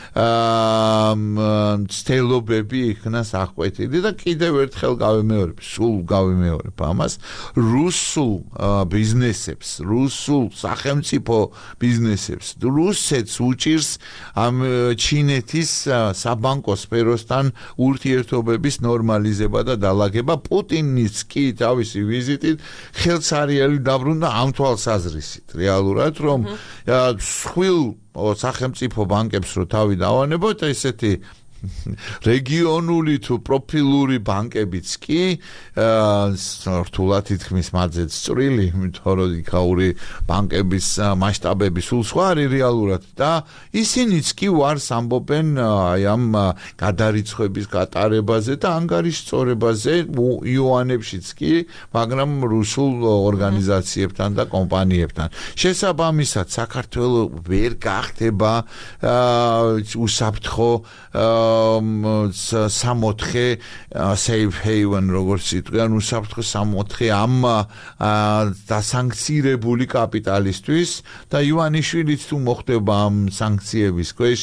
ცდელობები იქნას აღკვეთილი და კიდევ ერთხელ გავიმეორებ, სულ გავიმეორებ ამას, რუსულ ბიზნესებს, რუსულ სახელმწიფო ბიზნესებს, რუსეთს უჭირს ამ ჩინეთის საბანკო სფეროსთან ურთიერთობების ნორმალიზება და დალაგება. პუტინიც კი თავისი ვიზიტით ხელსარიელი დაბრუნდა ამ თვალსაზრისით რეალურად რომ სხვილ სახელმწიფო ბანკებს რო თავი დავანებოთ ესეთი რეგიონული თუ პროფილური ბანკებიც კი რთულად ითქმის მათზეც წვრილი, იმიტომ რომ იქაური ბანკების მასშტაბები სულ სხვა არის რეალურად და ისინიც კი ვარს ამბობენ აი ამ გადარიცხვების გატარებაზე და ანგარიშწორებაზე იოანებშიც კი, მაგრამ რუსულ ორგანიზაციებთან და კომპანიებთან. შესაბამისად, საქართველოს ვერ გახდება უსაფრთხო სამოთხე safe haven როგორც იტყვიან უსაფრთხო სამოთხე ამ დასანქცირებული კაპიტალისტვის და ივანიშვილიც თუ მოხდება ამ სანქციების ქვეშ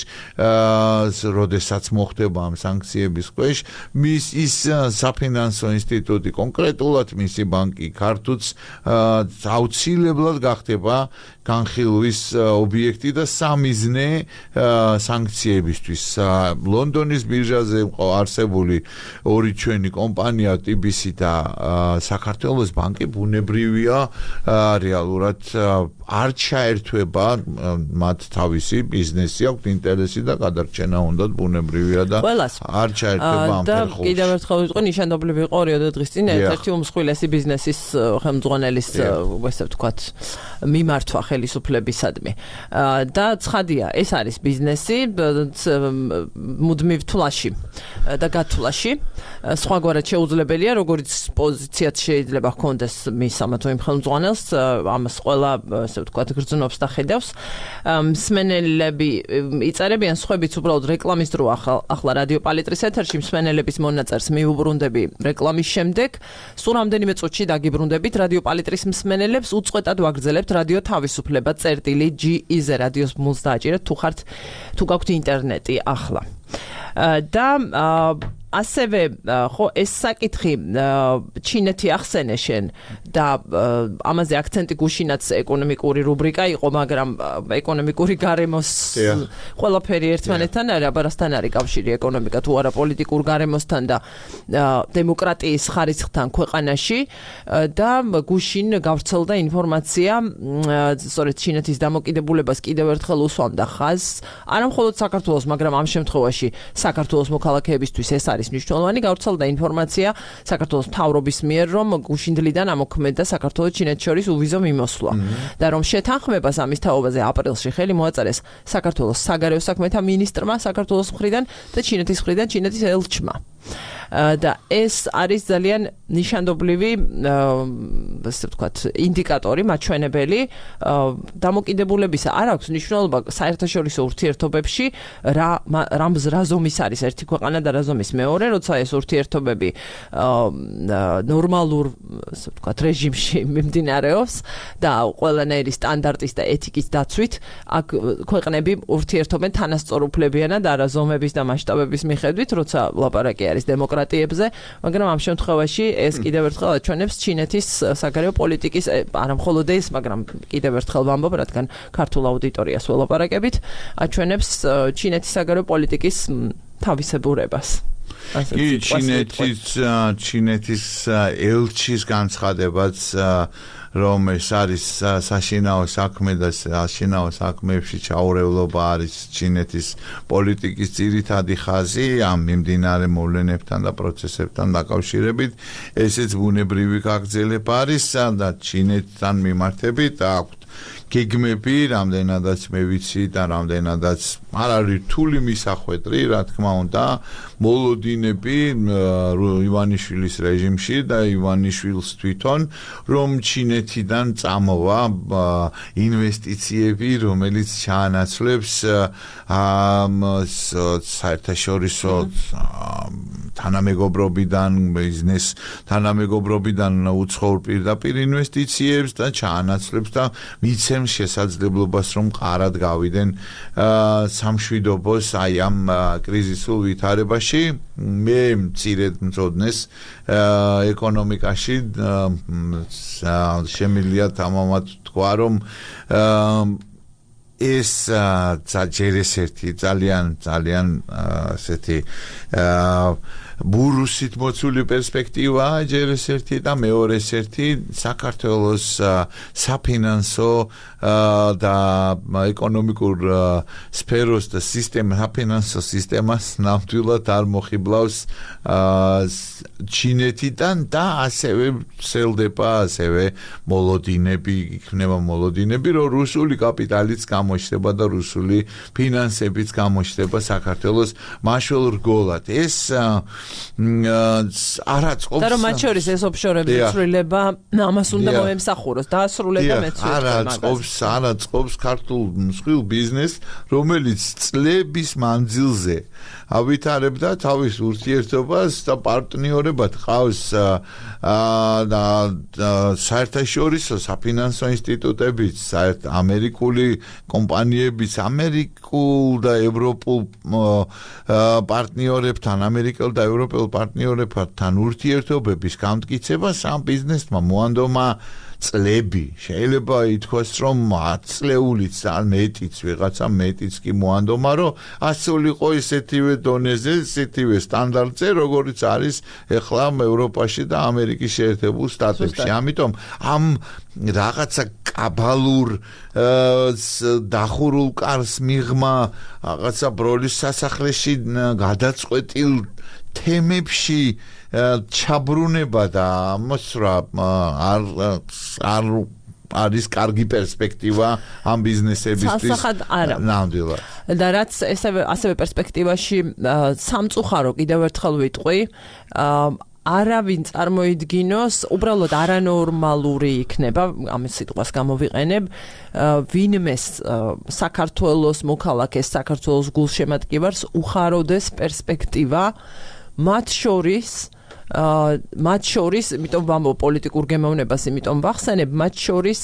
როდესაც მოხდება ამ სანქციების ქვეშ მის ის საფინანსო ინსტიტუტი კონკრეტულად მისი ბანკი ქართუც აუცილებლად გახდება განხილვის ობიექტი და სამიზნე სანქციებისთვის ლონდონის ბირჟაზე არსებული ორი ჩვენი კომპანია ტი ბი სი და საქართველოს ბანკი ბუნებრივია რეალურად არ ჩაერთვება მათ თავისი ბიზნესი აქვს ინტერესი და გადარჩენა უნდათ ბუნებრივია და არ ჩაერთვება ამ ფერხულში. და
კიდევ ერთხელ ვიტყვი ნიშანდობლივი იყო ორი დღის წინ ერთ-ერთი უმსხვილესი ბიზნესის ხელმძღვანელის ესე ვთქვათ მიმართვა ხელისუფლებისადმი. და ცხადია ეს არის ბიზნესი მუდმივ თვლაში და გათვლაში სხვაგვარად შეუძლებელია როგორც პოზიციაც შეიძლება ჰქონდეს მის ამა თუ იმ ხელმძღვანელს ამას ყველა ესე ვთქვათ გრძნობს და ხედავს მსმენელები იწერებიან სხვაებიც უბრალოდ რეკლამის დრო ახლა რადიო პალიტრის ეთერში მსმენელების მონაწერს მიუბრუნდები რეკლამის შემდეგ სულ რამდენიმე წუთში დაგიბრუნდებით რადიო პალიტრის მსმენელებს უწყვეტად ვაგრძელებთ რადიო თავისუფლება წერტილი ჯი ი-ზე რადიოს მულს დააჭირეთ თუ ხართ თუ გაქვთ ინტერნეტი ახლა და ასევე ხო ეს საკითხი ჩინეთი ახსენე შენ და ამაზე აქცენტი გუშინაც ეკონომიკური რუბრიკა იყო, მაგრამ ეკონომიკური გარემოს ყველაფერი ერთმანეთთან არის, აბარასთან არის კავშირი ეკონომიკა თუ არა პოლიტიკურ გარემოსთან და დემოკრატიის ხარისხთან ქვეყანაში და გუშინ გავრცელდა ინფორმაცია სწორედ ჩინეთის დამოკიდებულებას კიდევ ერთხელ უსვამდა ხაზს არა მხოლოდ საქართველოს, მაგრამ ამ შემთხვევაში საქართველოს მოქალაქეებისთვის ეს არის მნიშვნელოვანი, გავრცელდა ინფორმაცია საქართველოს მთავრობის მიერ, რომ გუშინდლიდან ამოქმედდა საქართველოს ჩინეთს შორის უვიზო მიმოსვლა და რომ შეთანხმებას ამის თაობაზე აპრილში ხელი მოაწერეს საქართველოს საგარეო საქმეთა მინისტრმა საქართველოს მხრიდან და ჩინეთის მხრიდან ჩინეთის ელჩმა. და ეს არის ძალიან ნიშანდობლივი ასე ვთქვათ ინდიკატორი მაჩვენებელი დამოკიდებულებისა არ აქვს მნიშვნელობა საერთაშორისო ურთიერთობებში რა რა ზომის არის ერთი ქვეყანა და რა ზომის მეორე როცა ეს ურთიერთობები ნორმალურ ასე ვთქვათ რეჟიმში მიმდინარეობს და ყველანაირი სტანდარტის და ეთიკის დაცვით აქ ქვეყნები ურთიერთობენ თანასწორუფლებიანად არა ზომების და მასშტაბების მიხედვით როცა ლაპარაკი არის დემოკრატიებზე, მაგრამ ამ შემთხვევაში ეს კიდევ ერთხელ აჩვენებს ჩინეთის საგარეო პოლიტიკის არა მხოლოდ ეს, მაგრამ კიდევ ერთხელ ვამბობ, რადგან ქართულ აუდიტორიას ველაპარაკებით, აჩვენებს ჩინეთის საგარეო პოლიტიკის თავისებურებას.
კი, ჩინეთის ჩინეთის ელჩის განცხადებაც რომ ეს არის საშინაო საქმე და საშინაო საქმეებში ჩაურევლობა არის ჩინეთის პოლიტიკის ძირითადი ხაზი ამ მიმდინარე მოვლენებთან და პროცესებთან დაკავშირებით ესეც ბუნებრივი გაგრძელება არის და ჩინეთთან მიმართებით აქვთ გეგმები, რამდენადაც მე ვიცი და რამდენადაც არ არის რთული მისახვედრი, რა თქმა უნდა, მოლოდინები ივანიშვილის რეჟიმში და ივანიშვილს თვითონ, რომ ჩინეთიდან წამოვა ინვესტიციები, რომელიც ჩაანაცვლებს საერთაშორისო თანამეგობრობიდან, ბიზნეს თანამეგობრობიდან უცხოურ პირდაპირ ინვესტიციებს და ჩაანაცვლებს და მიცემს შესაძლებლობას, რომ ყარად გავიდენ სამშვიდობოს აი ამ კრიზისულ ვითარებაში. მე მცირედ მწოდნეს ეკონომიკაში შემიძლია თამამად თქვა, რომ ეს ჯერესერთი ძალიან ძალიან ასეთი ბურუსით მოცული პერსპექტივაა ჯერესერთი და მეორესერთი საქართველოს საფინანსო და ეკონომიკურ სფეროს და სისტემა საფინანსო სისტემას ნამდვილად არ მოხიბლავს ჩინეთიდან და ასევე ცელდება ასევე მოლოდინები იქნება მოლოდინები რომ რუსული კაპიტალიც გამოჩნდება და რუსული ფინანსებიც გამოჩნდება საქართველოს მაშველ რგოლად ეს არა წყობს
და რომ მათ შორის ეს ოფშორების ცვლილება ამას უნდა მოემსახუროს დაასრულება მეცნიერება
არა წყობს არა წყობს ქართულ მსხვილ ბიზნესს რომელიც წლების მანძილზე ავითარებდა თავის ურთიერთობას და პარტნიორებად ყავს და საერთაშორისო საფინანსო ინსტიტუტებიც საერთ ამერიკული კომპანიებიც ამერიკულ და ევროპულ პარტნიორებთან ამერიკელ და ევროპელ პარტნიორებთან ურთიერთობების გამტკიცებას ამ ბიზნესმა მოანდომა წლები შეიძლება ითქვას რომ ათწლეულიც ან მეტიც ვიღაცა მეტიც კი მოანდომა რომ ასულიყო ისეთივე დონეზე ისეთივე სტანდარტზე როგორიც არის ეხლა ევროპაში და ამერიკის შეერთებულ შტატებში ამიტომ ამ რაღაცა კაბალურ დახურულ კარს მიღმა რაღაცა ბროლის სასახლეში გადაწყვეტილ თემებში ჩაბრუნება და მოსრა არ არ არის კარგი პერსპექტივა ამ ბიზნესებისთვის
სასახად არა
ნამდვილად
და რაც ესევე ასევე პერსპექტივაში სამწუხარო კიდევ ერთხელ ვიტყვი არავინ წარმოიდგინოს უბრალოდ არანორმალური იქნება ამის სიტყვას გამოვიყენებ ვინმეს საქართველოს მოქალაქეს საქართველოს გულშემატკივარს უხაროდეს პერსპექტივა მათ შორის მათ შორის, იმიტომ ვამბობ პოლიტიკურ გემოვნებას, იმიტომ ვახსენებ, მათ შორის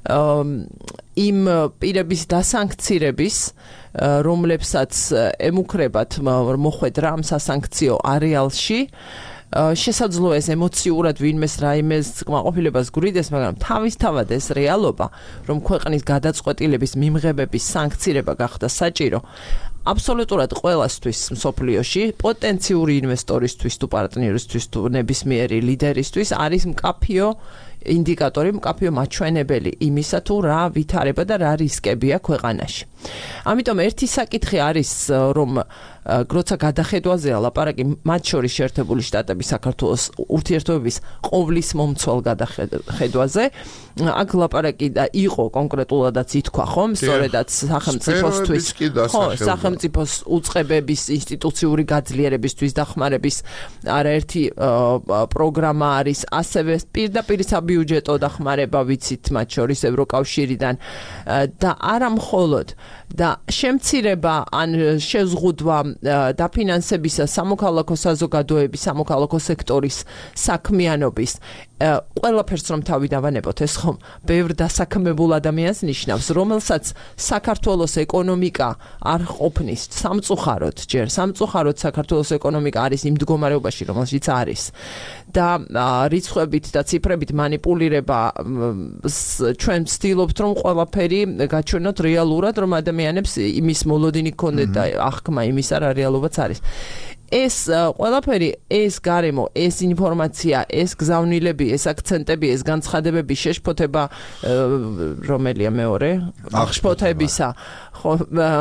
იმ პირების დასანქცირების, რომლებსაც ემუქრებათ მოხვედრა ამ სასანქციო არეალში, შესაძლოა ეს ემოციურად ვინმეს რაიმეს კმაყოფილებას გვრიდეს, მაგრამ თავისთავად ეს რეალობა, რომ ქვეყნის გადაწყვეტილების მიმღებების სანქცირება გახდა საჭირო, აბსოლუტურად ყველასთვის მსოფლიოში, პოტენციური ინვესტორისთვის თუ პარტნიორისთვის თუ ნებისმიერი ლიდერისთვის არის მკაფიო ინდიკატორი, მკაფიო მაჩვენებელი იმისა, თუ რა ვითარება და რა რისკებია ქვეყანაში. ამიტომ ერთი საკითხი არის, რომ როცა გადახედვაზეა ლაპარაკი მათ შორის შეერთებული შტატების საქართველოს ურთიერთობების ყოვლის მომცველ გადახედვაზე, აქ ლაპარაკი და იყო კონკრეტულადაც ითქვა, ხომ, სწორედაც სახელმწიფოსთვის, ხო, სახელმწიფოს უწყებების ინსტიტუციური გაძლიერებისთვის დახმარების არაერთი პროგრამა არის, ასევე პირდაპირ საბიუჯეტო დახმარება ვიცით მათ შორის ევროკავშირიდან და არა მხოლოდ და შემცირება ან შეზღუდვა დაფინანსებისა სამოქალაქო საზოგადოების, სამოქალაქო სექტორის საქმიანობის ყველაფერს რომ თავი დავანებოთ, ეს ხომ ბევრ დასაქმებულ ადამიანს ნიშნავს, რომელსაც საქართველოს ეკონომიკა არ ყოფნის სამწუხაროდ, ჯერ სამწუხაროდ საქართველოს ეკონომიკა არის იმ მდგომარეობაში, რომელშიც არის და რიცხვებით და ციფრებით манипуლირება ჩვენ ვცდილობთ რომ ყველაფერი გაჩვენოთ რეალურად, რომ ადამიანებს იმის მოლოდინი გქონდეთ და აღქმა იმისა რა რეალობაც არის. ეს ყველაფერი, ეს გარემო, ეს ინფორმაცია, ეს გზავნილები, ეს აქცენტები, ეს განცხადებები შეშფოთება რომელია მეორე? აღშფოთებისა. ხო,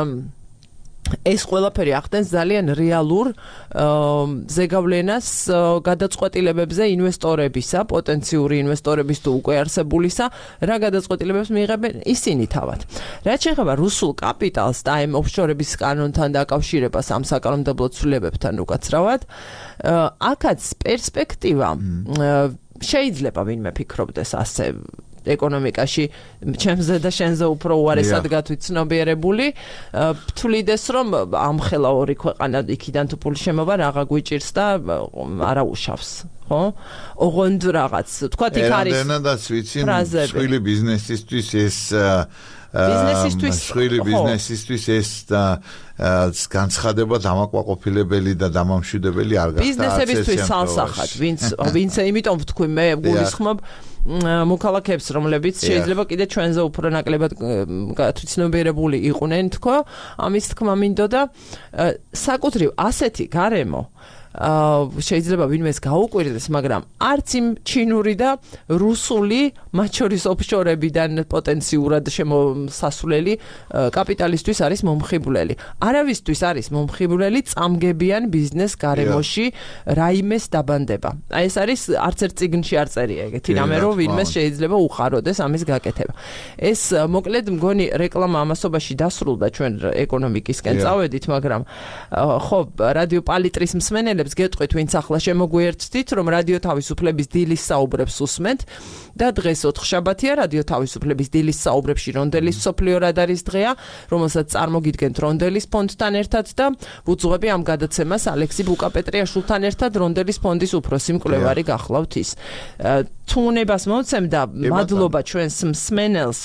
ეს ყველაფერი ახდენს ძალიან რეალურ ზეგავლენას გადაწყვეტილებებზე ინვესტორებისა, პოტენციური ინვესტორების თუ უკვე არსებულისა, რა გადაწყვეტილებებს მიიღებენ ისინი თავად. რაც შეეხება რუსულ კაპიტალს და ამ ოფშორების კანონთან დაკავშირებას ამ საკანონმდებლო ცვლილებებთან უკაცრავად, აქაც პერსპექტივა შეიძლება ვინმე ფიქრობდეს ასე ეკონომიკაში ჩემზე და შენზე უფრო უარესად გათვითცნობიერებული, ვთვლიდეს რომ ამხელა ორი ქვეყანა იქიდან თუ პული შემოვა რაღა გვიჭირს და არა უშავს, ხო? ოღონდ რაღაც, თქვათ იქ არის
ერანდანაც ვიცი, მსხვილი ბიზნესისთვის ეს
ბიზნესისთვის
მსხვილი ბიზნესისთვის ეს და განცხადება დამაკმაყოფილებელი და დამამშვიდებელი არ გახდა.
ბიზნესებისთვის სალსახად, ვინც ვინც იმიტომ ვთქვი მე გულისხმობ მოქალაქეებს, რომლებიც შეიძლება კიდე ჩვენზე უფრო ნაკლებად გათვითცნობიერებული იყვნენ, თქო, ამის თქმა მინდოდა საკუთრივ ასეთი გარემო შეიძლება ვინმეს გაუკვირდეს, მაგრამ არც იმ ჩინური და რუსული მათ შორის ოფშორებიდან პოტენციურად შემოსასვლელი კაპიტალისტვის არის მომხიბვლელი. არავისთვის არის მომხიბვლელი წამგებიან ბიზნეს გარემოში რაიმეს დაბანდება. აი ეს არის არც ერთ წიგნში არ წერია ეგეთი რამე, რომ ვინმეს შეიძლება უხაროდეს ამის გაკეთება. ეს მოკლედ მგონი რეკლამა ამასობაში დასრულდა, ჩვენ ეკონომიკისკენ წავედით, მაგრამ ხო, რადიო პალიტრის მსმენელებს გეტყვით, ვინც ახლა შემოგვიერთდით, რომ რადიო თავისუფლების დილის საუბრებს უსმენთ და დღეს ოთხშაბათია, რადიო თავისუფლების დილის საუბრებში რონდელის მსოფლიო რადარის დღეა, რომელსაც წარმოგიდგენთ რონდელის ფონდთან ერთად და ვუძღვები ამ გადაცემას ალექსი ბუკაპეტრიაშვილთან ერთად რონდელის ფონდის უფროსი მკვლევარი გახლავთ ის. თუ უნებას მოვცემ და მადლობა ჩვენს მსმენელს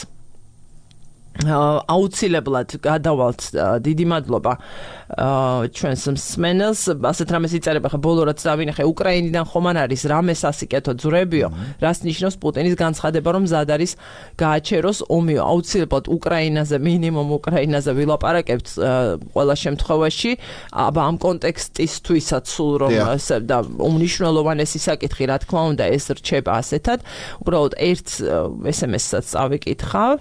აუცილებლად გადავალთ დიდი მადლობა ჩვენს მსმენელს, ასეთ რამეს იწერება ხა ბოლო რაც დავინახე უკრაინიდან ხომ არ არის რამეს ასიკეთო ძვრებიო, რას ნიშნავს პუტინის განცხადება, რომ მზად არის გააჩეროს ომიო, აუცილებლად უკრაინაზე, მინიმუმ უკრაინაზე ვილაპარაკებთ ყველა შემთხვევაში, აბა ამ კონტექსტისთვისაც სულ რომ და უმნიშვნელოვანესი საკითხი რა თქმა უნდა ეს რჩება ასეთად, უბრალოდ ერთ ეს ემ ესაც წავიკითხავ.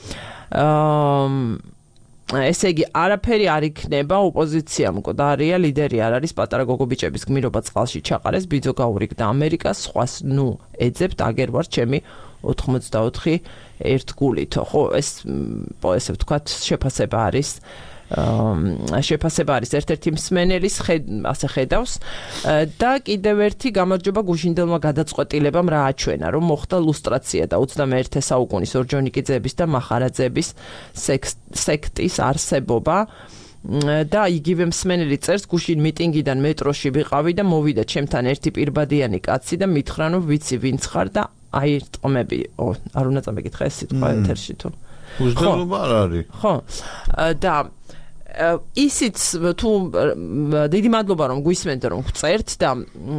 ესე იგი არაფერი არ იქნება, ოპოზიცია მკვდარია, ლიდერი არ არის, პატარა გოგობიჭების გმირობა წყალში ჩაყარეს, ბიძო გაურიგდა ამერიკას, სხვას ნუ ეძებთ, აგერ ვარ ჩემი ოთხმოცდაოთხი ერთ გულითო, ხო, ეს ესე ვთქვათ შეფასება არის შეფასება არის ერთ-ერთი მსმენელის ასე ხედავს და კიდევ ერთი გამარჯობა გუშინდელმა გადაწყვეტილებამ რა აჩვენა, რომ მოხდა ლუსტრაცია და ოცდამეერთე საუკუნის ორჯონიკიძეების და მახარაძეების სექტის არსებობა და იგივე მსმენელი წერს, გუშინ მიტინგიდან მეტროში ვიყავი და მოვიდა ჩემთან ერთი პირბადიანი კაცი და მითხრა, რომ ვიცი ვინც ხარ და აირტყმები. ო, არ უნდა წამეკითხა ეს სიტყვა ეთერში თუ.
უზრუნველობა არ არის.
ხო. და ისიც თუ დიდი მადლობა რომ გვისმენთ რომ გწერთ და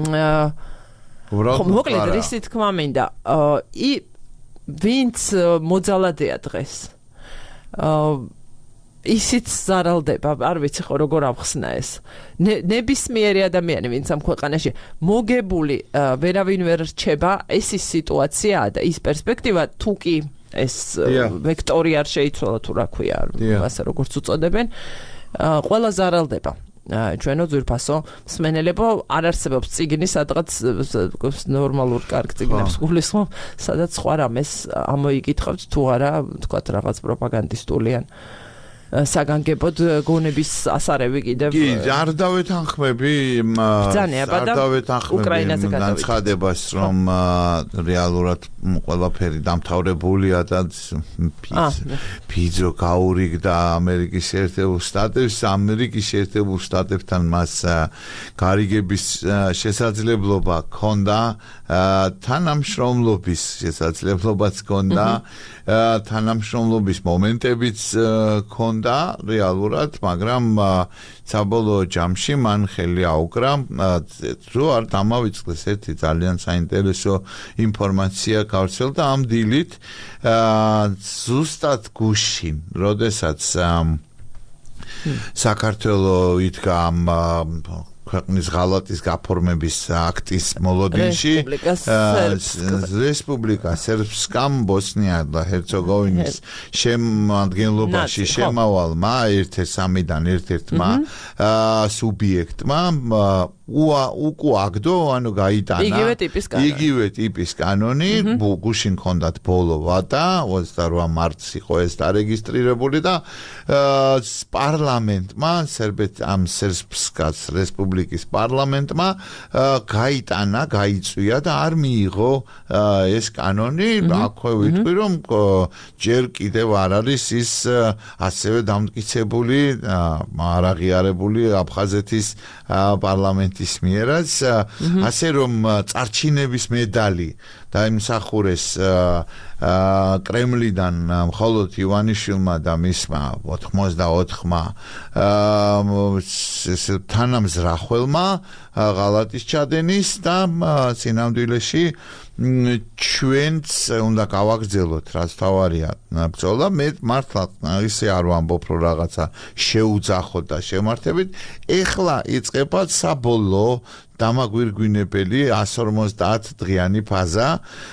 ხო მოკლედ რისი თქმა მინდა ვინც მოძალადეა დღეს ისიც ზარალდება, არ ვიცი ხო როგორ ავხსნა ეს. ნებისმიერი ადამიანი, ვინც ამ ქვეყანაში მოგებული ვერავინ ვერ რჩება, ეს ის სიტუაციაა და ის პერსპექტივა თუ კი ეს ვექტორი არ შეიცვალა თუ რა ქვია, ასე როგორც უწოდებენ, ყველა ზარალდება. ჩვენო ძვირფასო მსმენელებო არ არსებობს წიგნი სადღაც ნორმალურ კარგ წიგნებს გულისხმობ, სადაც სხვა რამეს ამოიკითხავთ თუ არა, თქვათ რაღაც პროპაგანდისტული ან საგანგებოდ გონების ასარევი კიდევ
კი არ დავეთანხმები არ დავეთანხმები განცხადებას რომ რეალურად ყველაფერი დამთავრებულია და ფიძო გაურიგდა ამერიკის შეერთებულ შტატებს ამერიკის შეერთებულ შტატებთან მას გარიგების შესაძლებლობა ჰქონდა თანამშრომლობის შესაძლებლობაც ჰქონდა თანამშრომლობის მომენტებიც ჰქონდა რეალურად, მაგრამ საბოლოო ჯამში მან ხელი აუკრა, რო არ დამავიწყდეს ერთი ძალიან საინტერესო ინფორმაცია გავრცელდა ამ დილით, ზუსტად გუშინ, როდესაც საქართველოს იდგა ამ ქვეყნის ღალატის გაფორმების აქტის მოლოდინში რესპუბლიკა სერბსკამ ბოსნია და ჰერცეგოვინის შემადგენლობაში შემავალმა ერთ-ერთ სამიდან ერთ-ერთმა სუბიექტმა უკუაგდო ანუ გაიტანა
იგივე ტიპის კანონი
იგივე ტიპის კანონი გუშინ ჰქონდათ ბოლო ვადა ოცდაორ მარტს იყო ეს დარეგისტრირებული და პარლამენტმა სერბეთ ამ სერბსკას რესპუბლიკის პარლამენტმა გაიტანა გაიწვია და არ მიიღო ეს კანონი აქვე ვიტყვი რომ ჯერ კიდევ არ არის ის ასევე დამტკიცებული არაღიარებული აფხაზეთის პარლამენტი ის მიერაც ასე რომ წარჩინების медаლი დაიმსახურეს კრემლიდან მხოლოდ ივანიშვილმა და მისმა ოთხმოცდაოთხმა თანამზრახველმა ღალატის ჩადენის და სინამდვილეში ჩვენც უნდა გავაგრძელოთ რაც თავარია ბრძოლა მე მართლა ისე არ ვამბობ რომ რაღაცა შეუძახოთ და შემართებით ეხლა იწყება საბოლოო დამაგვირგვინებელი εκατს ორმოცდაათ დღიანი ფაზა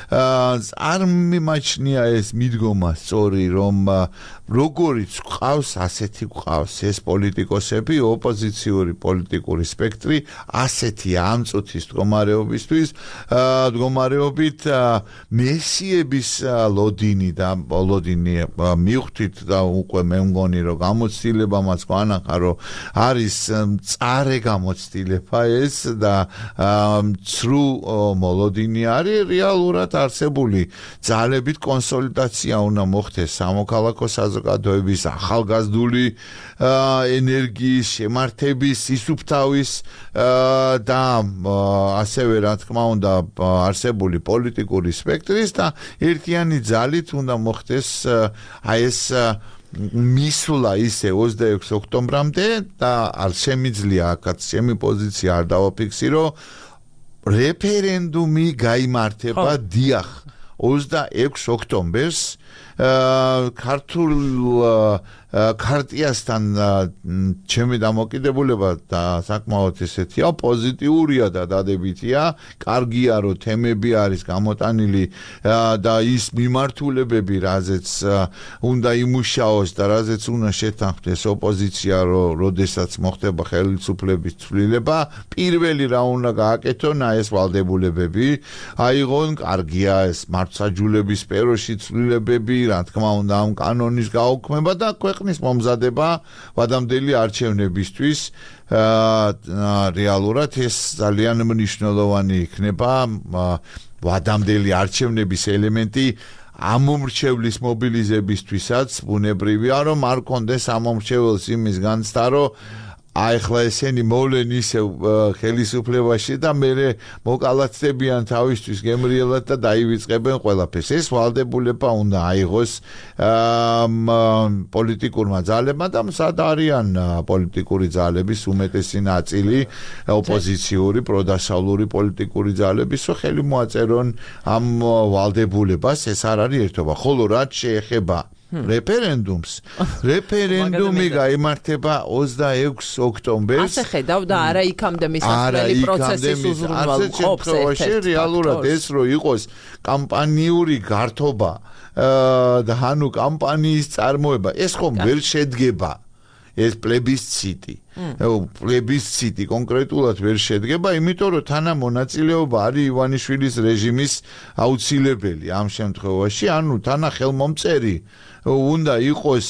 არ მიმაჩნია ეს მიდგომა სწორი რომ როგორიც ყავს ასეთი ყავს ეს პოლიტიკოსები ოპოზიციური პოლიტიკური სპექტრი ასეთი ამწუთის მდგომარეობისთვის მდგომარეობით მესიების ლოდინი და ლოდინი მივხვდით და უკვე მე მგონი რომ გამოცდილება მას გვანახა რომ არის წარე გამოცდილება ეს და ცრუ მოლოდინი არის რეალურად არსებული ძალებით კონსოლიდაცია უნდა მოხდეს სამოქალაქო საზოგადოების ახალგაზრდული ენერგიის შემართების სისუფთავის და ასევე რა თქმა უნდა არსებული პოლიტიკური სპექტრის და ერთიანი ძალით უნდა მოხდეს აი ეს მისვლა ისე ოცდაექვსი ოქტომბრამდე და არ შემიძლია აქაც ჩემი პოზიცია არ დავაფიქსირო რეფერენდუმი გაიმართება დიახ ოცდაექვსი ოქტომბერს ქართულ ქარტიასთან ჩემი დამოკიდებულება და საკმაოდ ესეთია პოზიტიურია და დადებითია კარგია რომ თემები არის გამოტანილი და ის მიმართულებები რაზეც უნდა იმუშაოს და რაზეც უნდა შეთანხმდეს ოპოზიცია რომ როდესაც მოხდება ხელისუფლების ცვლილება პირველი რა უნდა გააკეთონ ეს ვალდებულებები აიღონ კარგია ეს მართლმსაჯულების სფეროში ცვლილებები რა თქმა უნდა ამ კანონის გაუქმება და ქვეყნის მომზადება ვადამდელი არჩევნებისთვის რეალურად ეს ძალიან მნიშვნელოვანი იქნება ვადამდელი არჩევნების ელემენტი ამომრჩევლის მობილიზებისთვისაც ბუნებრივია რომ არ კონდეს ამომრჩეველს იმის განცდა რომ აიხლა ესენი მოვლენ ისე ხელისუფლებაში და მე მოკალათდებიან თავისთვის გემრიელად და დაივიწყებენ ყველაფერს. ეს ვალდებულება უნდა აიღოს პოლიტიკურმა ძალებმა და სად არიან პოლიტიკური ძალების უმეტესი ნაწილი ოპოზიციური, პროდასავლური პოლიტიკური ძალების, რომ ხელი მოაწერონ ამ ვალდებულებას, ეს არ არის ერთობა. ხოლო რაც შეეხება რეფერენდუმს. რეფერენდუმი გაიმართება ოცდაექვსი ოქტომბერს.
ასე ხედავ და არა იქამდე მისასვლელი პროცესის უზრუნველყოფს
ერთ-ერთ რეალურად ეს რო იყოს კამპანიური გართობა და ანუ კამპანიის წარმოება, ეს ხომ ვერ შედგება. ეს პლებისციტი. პლებისციტი კონკრეტულად ვერ შედგება, იმიტომ რომ თანამონაწილეობა არის ივანიშვილის რეჟიმის აუცილებელი ამ შემთხვევაში, ანუ თანა ხელმომწერი უნდა იყოს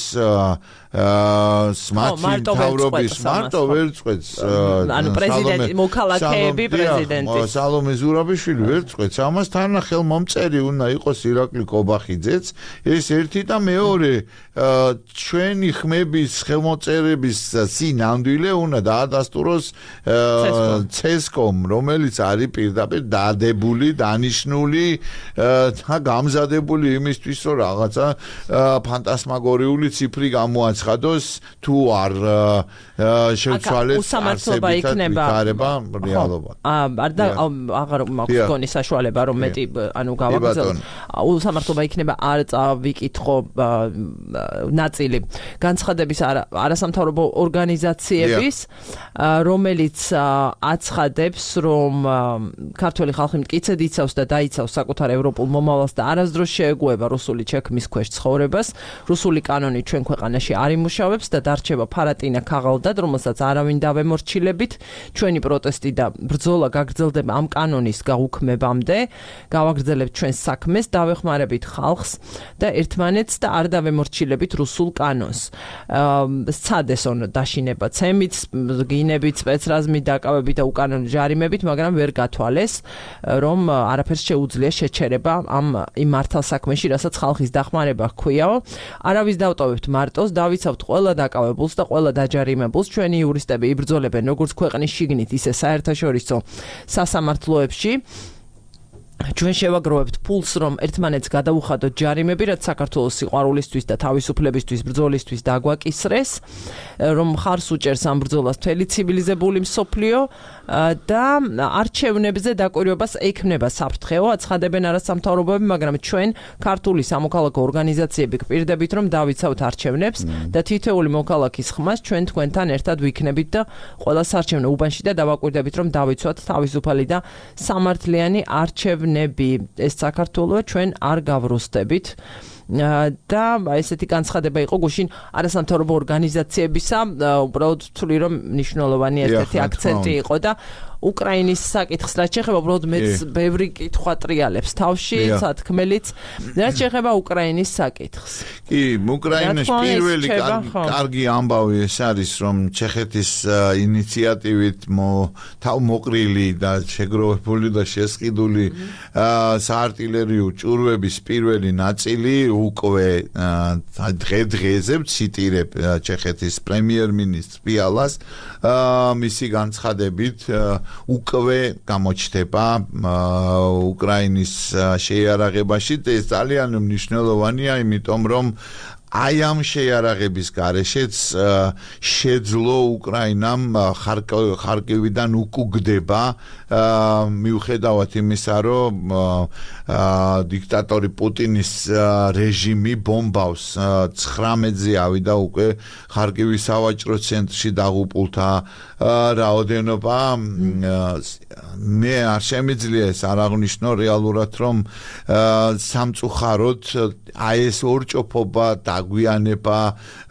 მათი მთავრობის მარტო ვერ წყვეტს
ანუ პრეზიდენტი მოქალაქეები პრეზიდენტის
სალომე ზურაბიშვილი ვერ წყვეტს ამას თანა ხელმომწერი უნდა იყოს ირაკლი კობახიძეც ეს ერთი და მეორე ჩვენი ხმების ხელმოწერების სინამდვილე უნდა დაადასტუროს ცესკომ რომელიც არის პირდაპირ დადებული დანიშნული და გამზადებული იმისთვის რომ რაღაცა ფანტასმაგორიული ციფრი გამოაცხადოს თუ არ შევცვალეს
უსამართლობა იქნება
რეალობა.
არ და აღარ მაქვს გონი საშუალება რომ მეტი ანუ გავაგრძელოთ. უსამართლობა იქნება არ წავიკითხო ნაწილი განცხადების არასამთავრობო ორგანიზაციების რომელიც აცხადებს რომ ქართველი ხალხი მტკიცედ იცავს და დაიცავს საკუთარ ევროპულ მომავალს და არასდროს შეეგუება რუსული ჩექმის ქვეშ ცხოვრებას. რუსული კანონი ჩვენ ქვეყანაში არ იმუშავებს და დარჩება ფარატინა ქაღალდად, რომელსაც არავინ დავემორჩილებით. ჩვენი პროტესტი და ბრძოლა გაგრძელდება ამ კანონის გაუქმებამდე. გავაგრძელებთ ჩვენს საქმეს, დავეხმარებით ხალხს და ერთმანეთს და არ დავემორჩილებით რუსულ კანონს. სცადესონ დაშინება ცემით, გინებით, სპეცრაზმით, დაკავებით და უკანონო ჯარიმებით, მაგრამ ვერ გათვალეს, რომ არაფერს შეუძლია შეჩერება ამ იმ მართალსაქმეში, რასაც ხალხის დახმარება ჰქვიაო. არავის დავტოვებთ მარტოს, დავიცავთ ყველა დაკავებულს და ყველა დაჯარიმებულს. ჩვენი იურისტები იბრძოლებენ როგორც ქვეყნის შიგნით, ისე საერთაშორისო სასამართლოებში. ჩვენ შევაგროვებთ ფულს, რომ ერთმანეთს გადაუხადოთ ჯარიმები, რაც საქართველოს სიყვარულისთვის და თავისუფლებისთვის ბრძოლისთვის დაგვაკისრეს, რომ ხარს უჭერს ამ ბრძოლას მთელი ცივილიზებული მსოფლიო და არჩევნებზე დაკვირვებას ექნება საფრთხეო, აცხადებენ არასამთავრობოები, მაგრამ ჩვენ ქართული სამოქალაქო ორგანიზაციები გვპირდებით, რომ დავიცავთ არჩევნებს და თითოეული მოქალაქის ხმას ჩვენ თქვენთან ერთად ვიქნებით და ყველა საარჩევნო უბანში და დავაკვირდებით, რომ დავიცვათ თავისუფალი და სამართლიანი არჩევნები. ეს საქართველოა ჩვენ არ გავროსდებით და ესეთი განცხადება იყო გუშინ არასამთავრობო ორგანიზაციებისა უბრალოდ ვთვლი რომ მნიშვნელოვანი ერთ-ერთი აქცენტი იყო და უკრაინის საკითხს რაც შეეხება უბრალოდ მეც ბევრი კითხვა ტრიალებს თავში სათქმელიც რაც შეეხება უკრაინის საკითხს
კი უკრაინის პირველი კარგი ამბავი ეს არის რომ ჩეხეთის ინიციატივით თავმოყრილი და შეგროვებული და შესყიდული საარტილერიო ჭურვების პირველი ნაწილი უკვე დღე-დღეზე ვციტირებ ჩეხეთის პრემიერ-მინისტრ პიალას მისი განცხადებით უკვე გამოჩნდება უკრაინის შეიარაღებაში და ეს ძალიან მნიშვნელოვანია, იმიტომ რომ აი ამ შეიარაღების გარეშეც შეძლო უკრაინამ ხარკივიდან უკუგდება მიუხედავად იმისა, რომ დიქტატორი პუტინის რეჟიმი ბომბავს ცხრამეტზე ავიდა უკვე ხარკივის სავაჭრო ცენტრში დაღუპულთა რაოდენობა მე არ შემიძლია ეს არ აღნიშნო რეალურად რომ სამწუხაროდ აი ეს ორჭოფობა დაგვიანება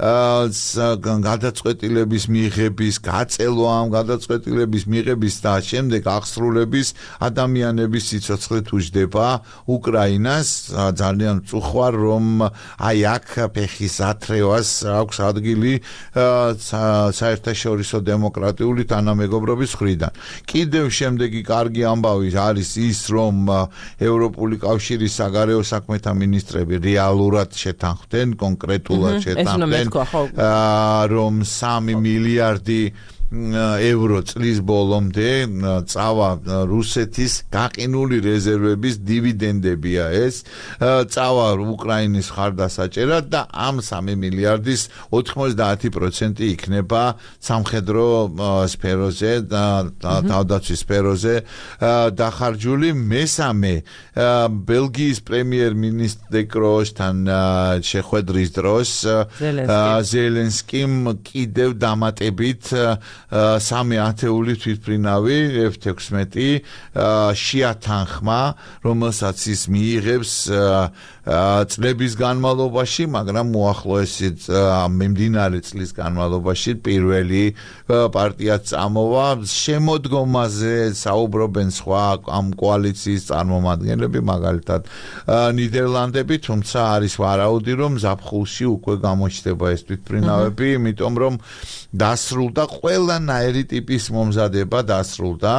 გადაწყვეტილების მიღების გაწელვა ამ გადაწყვეტილების მიღების და შემდეგ აღსრულების ადამიანების სიცოცხლე თუჯდება უკრაინას ძალიან წუხوار რომ აი აქ ფეხის ათრევას აქვს ადგილი საერთაშორისო დემოკრატიული თანამეგობრობის მხრიდან კიდევ შემდეგი კარგი ამბავი არის ის რომ ევროპული კავშირის საგარეო საქმეთა მინისტრები რეალურად შეთანხმდნენ კონკრეტულად შეთანხმდნენ რომ სამი მილიარდი ევრო წლის ბოლომდე წავა რუსეთის გაყინული რეზერვების დივიდენდებია ეს წავა უკრაინის ხარდასაჭერად და ამ სამი მილიარდის ოთხმოცდაათი პროცენტი იქნება სამხედრო სფეროზე და თავდაცვის სფეროზე დახარჯული. მესამე ბელგიის პრემიერ-მინისტრ დე კროოსთან შეხვედრის დროს ზელენსკიმ კიდევ დამატებით სამი ათეული თვითმფრინავი ეფ ექვსმეტი შეათანხმა, რომელსაც ის მიიღებს წლების განმავლობაში, მაგრამ უახლოესი მიმდინარე წლის განმავლობაში პირველი პარტიაც წამოვა. შემოდგომაზე საუბრობენ სხვა ამ კოალიციის წარმომადგენლები, მაგალითად ნიდერლანდები, თუმცა არის ვარაუდი, რომ ზაფხულში უკვე გამოჩნდება ეს თვითმფრინავები, იმიტომ რომ დასრულდა ყველანაირი ტიპის მომზადება დასრულდა.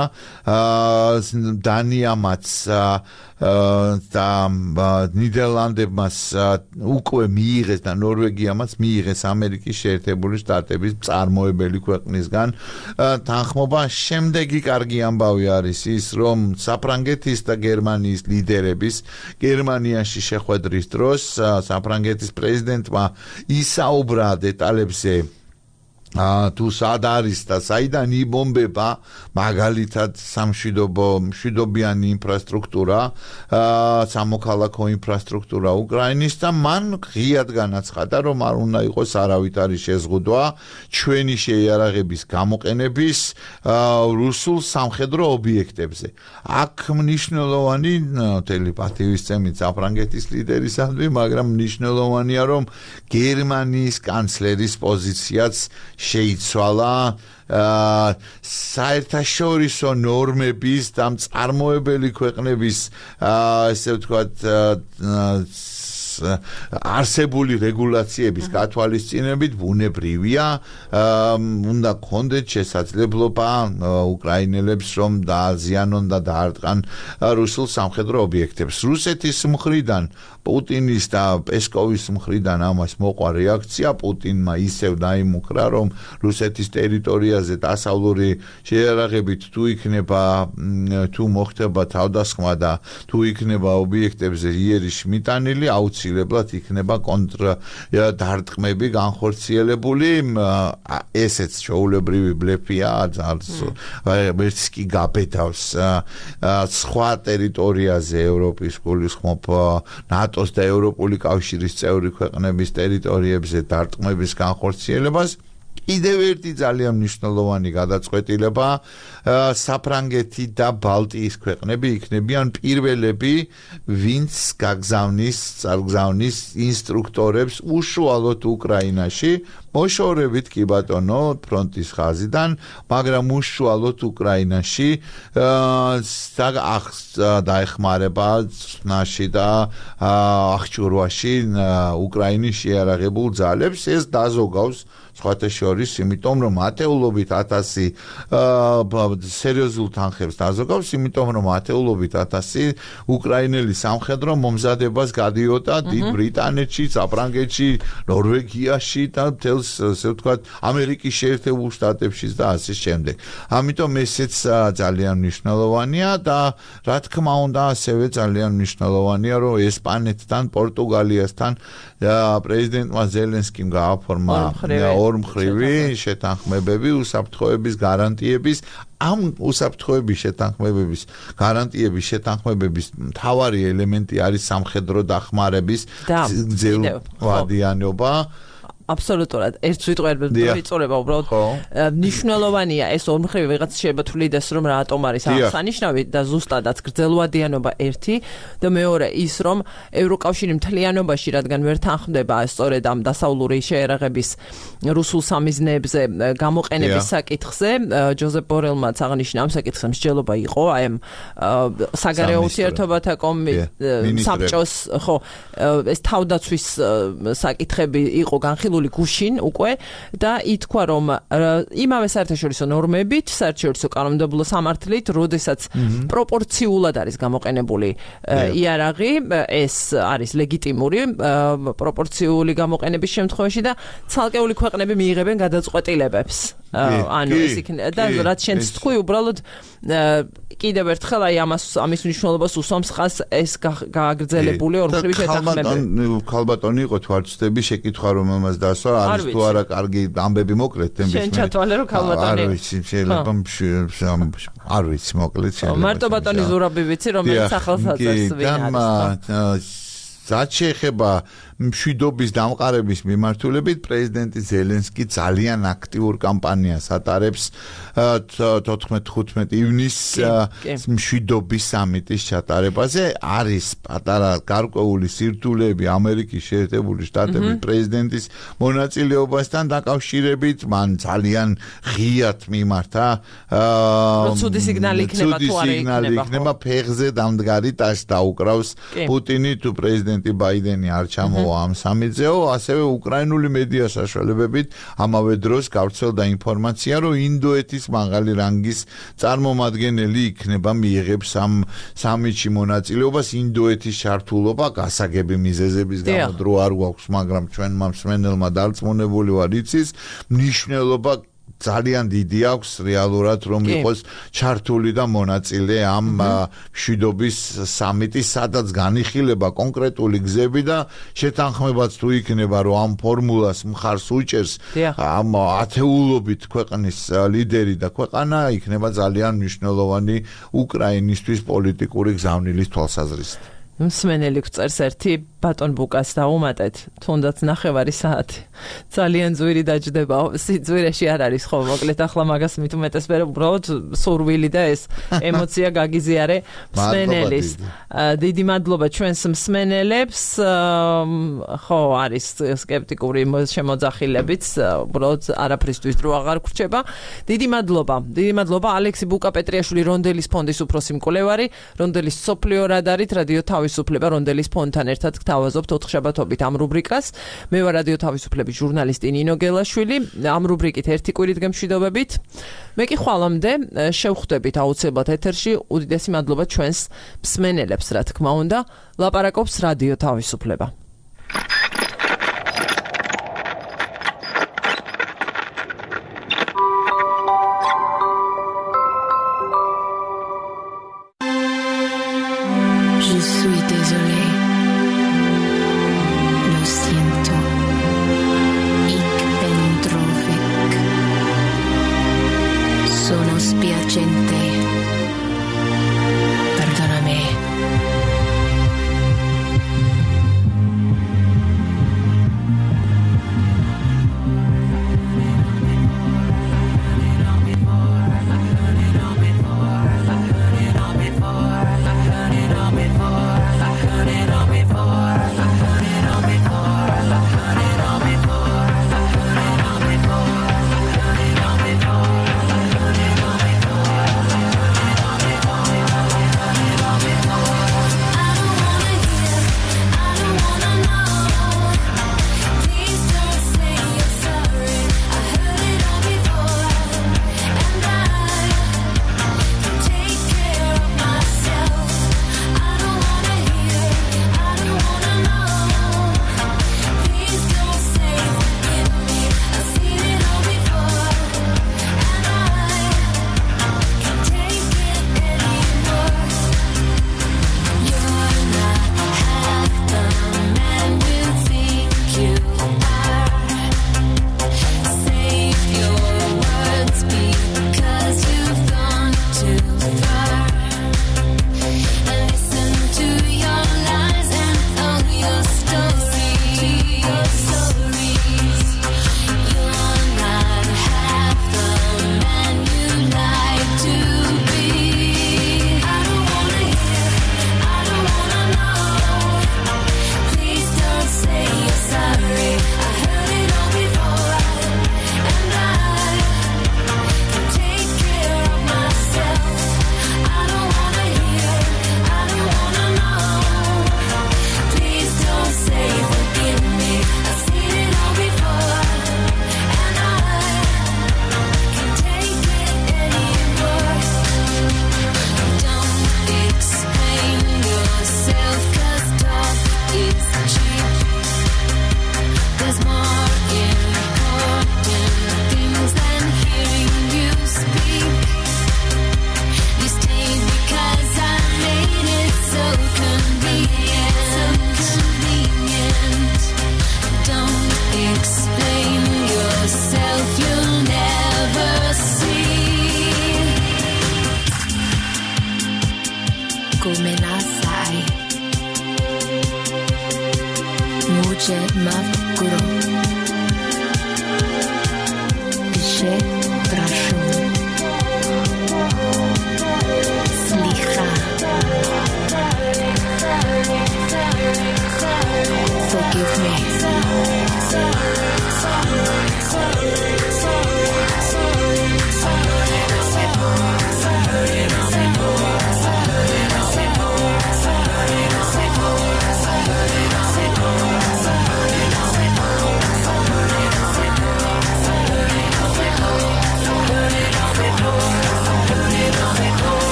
დანიამაც და ნიდერლანდებმაც უკვე მიიღეს და ნორვეგიამაც მიიღეს ამერიკის შეერთებული შტატების წარმოებელი ქვეყნისგან თანხმობა. შემდეგი კარგი ამბავი არის ის, რომ საფრანგეთის და გერმანიის ლიდერების გერმანიაში შეხვედრის დროს საფრანგეთის პრეზიდენტმა ისაუბრა დეტალებზე თუ სად არის და საიდან იბომბება მაგალითად სამშვიდობო მშვიდობიანი ინფრასტრუქტურა, სამოქალაქო ინფრასტრუქტურა უკრაინის და მან ღიად განაცხადა, რომ არ უნდა იყოს არავითარი შეზღუდვა ჩვენი შეიარაღების გამოყენების რუსულ სამხედრო ობიექტებზე. აქ მნიშვნელოვანი ტელეპათივის საფრანგეთის ლიდერისადმი, მაგრამ მნიშვნელოვანია, რომ გერმანიის კანცლერის პოზიციაც შეიცვალა საერთაშორისო ნორმების და მწარმოებელი ქვეყნების ესე ვთქვათ არსებული რეგულაციების გათვალისწინებით ბუნებრივია, უნდა გქონდეთ შესაძლებლობა უკრაინელებს რომ დააზიანონ და დაარტყან რუსულ სამხედრო ობიექტებს. რუსეთის მხრიდან პუტინის და პესკოვის მხრიდან ამას მოყვა რეაქცია. პუტინმა ისევ დაიმუქრა, რომ რუსეთის ტერიტორიაზე დასავლური შეიარაღებით თუ იქნება თუ მოხდება თავდასხმა და თუ იქნება ობიექტებზე იერიში მიტანილი, აუცილებლად იქნება კონტრდარტყმები განხორციელებული. ესეც ჩვეულებრივი ბლეფია, ვერც კი გაბედავს სხვა ტერიტორიაზე ევროპის გულისხმობ ნატოს და ევროპული კავშირის წევრი ქვეყნების ტერიტორიებზე დარტყმების განხორციელებას. კიდევ ერთი ძალიან მნიშვნელოვანი გადაწყვეტილება, საფრანგეთი და ბალტიის ქვეყნები იქნებიან პირველები, ვინც გაგზავნის, წარგზავნის ინსტრუქტორებს უშუალოდ უკრაინაში, მოშორებით კი ბატონო ფრონტის ხაზიდან, მაგრამ უშუალოდ უკრაინაში დაეხმარება წნაში და აღჭურვაში უკრაინის შეიარაღებულ ძალებს. ეს დაზოგავს სხვათა შორის, იმიტომ რომ ათეულობით ათასი სერიოზულ თანხებს დაზოგავს, იმიტომ რომ ათეულობით ათასი უკრაინელი სამხედრო მომზადებას გადიოდა დიდ ბრიტანეთში, საფრანგეთში, ნორვეგიაში და მთელს, ასე ვთქვათ, ამერიკის შეერთებულ შტატებშიც და ასე შემდეგ. ამიტომ ესეც ძალიან მნიშვნელოვანია და რა თქმა უნდა, ასევე ძალიან მნიშვნელოვანია, რომ ესპანეთთან, პორტუგალიასთან პრეზიდენტმა ზელენსკიმ გააფორმა ორმხრივი შეთანხმებები უსაფრთხოების გარანტიების. ამ უსაფრთხოების შეთანხმებების გარანტიების შეთანხმებების მთავარი ელემენტი არის სამხედრო დახმარების ძელვადიანობა.
აბსოლუტურად ერთ სიტყვით ვიწურება უბრალოდ მნიშვნელოვანია ეს ორმხრივი ვიღაც შეიძლება თვლიდეს რომ რატომ არის აღსანიშნავი და ზუსტადაც გრძელვადიანობა ერთი და მეორე ის რომ ევროკავშირი მთლიანობაში რადგან ვერ თანხმდება სწორედ ამ დასავლური შეიარაღების რუსულ სამიზნეებზე გამოყენების საკითხზე ჯოზეფ ბორელმაც აღნიშნა ამ საკითხზე მსჯელობა იყო აი ამ საგარეო ურთიერთობათა საბჭოს ხო ეს თავდაცვის საკითხები იყო განხილული ჩაილული გუშინ უკვე და ითქვა რომ იმავე საერთაშორისო ნორმებით, საერთაშორისო კანონმდებლო სამართლით, როდესაც პროპორციულად არის გამოყენებული იარაღი, ეს არის ლეგიტიმური პროპორციული გამოყენების შემთხვევაში და ცალკეული ქვეყნები მიიღებენ გადაწყვეტილებებს. ანუ ეს იქნება და რაც შენც თქვი, უბრალოდ კიდევ ერთხელ აი ამას ამის მნიშვნელობას უსვამს ხას ეს გააგრძელებული ორმხრივი შეთანხმება.
ქალბატონი იყო თუ არ ვცდები შეკითხვა რომელმაც დასვა, არის თუ არა კარგი ამბები მოკლედ თემის მე.
შენ ჩათვალე რომ ქალბატონი.
არ ვიცი, შეიძლება არ ვიცი მოკლედ შეიძლება.
მარტო ბატონი ზურაბი ვიცი, რომელიც ახალსაწყარს ვინ არის.
რაც შეეხება მშვიდობის დამყარების მიმართულებით პრეზიდენტი ზელენსკი ძალიან აქტიურ კამპანიას ატარებს თოთხმეტ-ხუთმეტ ივნისს მშვიდობის სამიტის ჩატარებაზე. არის პატარა გარკვეული სირთულეები ამერიკის შეერთებული შტატების პრეზიდენტის მონაწილეობასთან დაკავშირებით, მან ძალიან ღიად მიმართა
ცუდი სიგნალი იქნება თუ არა
იქნება ფეხზე დამდგარი ტაშს დაუკრავს პუტინი თუ პრეზიდენტი ბაიდენი არ ჩამოვა ამ სამიტზეო, ასევე უკრაინული მედია საშუალებებით ამავე დროს გავრცელდა ინფორმაცია, რომ ინდოეთის მაღალი რანგის წარმომადგენელი იქნება მიიღებს ამ სამიტში მონაწილეობას. ინდოეთის ჩართულობა გასაგები მიზეზების გამო დრო არ გვაქვს, მაგრამ ჩვენმა მსმენელმა დარწმუნებული ვარ იცის მნიშვნელობა ძალიან დიდი აქვს რეალურად რომ იყოს ჩართული და მონაწილე ამ მშვიდობის სამიტის, სადაც განიხილება კონკრეტული გზები და შეთანხმებაც თუ იქნება რომ ამ ფორმულას მხარს უჭერს ამ ათეულობით ქვეყნის ლიდერი და ქვეყანა, იქნება ძალიან მნიშვნელოვანი უკრაინისთვის პოლიტიკური გზავნილის თვალსაზრისით.
მსმენელი გვწერს ერთი ბატონ ბუკას დაუმატეთ, თუნდაც ნახევარი საათი. ძალიან ძვირი დაჯდება, სიძვირეში არ არის ხო, მოკლედ ახლა მაგას მით უმეტეს ვერ უბრალოდ სურვილი და ეს ემოცია გაგიზიარე მსმენელის. დიდი მადლობა ჩვენს მსმენელებს, ხო, არის სკეპტიკური შემოძახილებიც, უბრალოდ არაფრისთვის დრო აღარ გრჩება. დიდი მადლობა, დიდი მადლობა ალექსი ბუკა პეტრიაშვილი, რონდელის ფონდის უფროსი მკვლევარი, რონდელის სოფლიო რადარით, რადიო თავისუფლება, რონდელის ფონდთან ერთად გთავაზობთ ოთხშაბათობით ამ რუბრიკას. მე ვარ რადიო თავისუფლების ჟურნალისტი ნინო გელაშვილი. ამ რუბრიკით ერთი კვირით გემშვიდობებით. მე კი ხვალამდე შევხვდებით აუცილებლად ეთერში. უდიდესი მადლობა ჩვენს მსმენელებს, რა თქმა უნდა. ლაპარაკობს რადიო თავისუფლება.
Je suis désolé. Lo siento. Ich bin traurig. Sono spiacente. Perdonami. come la sai. Muce mavkuro Pisce trashun Slicha Forgive me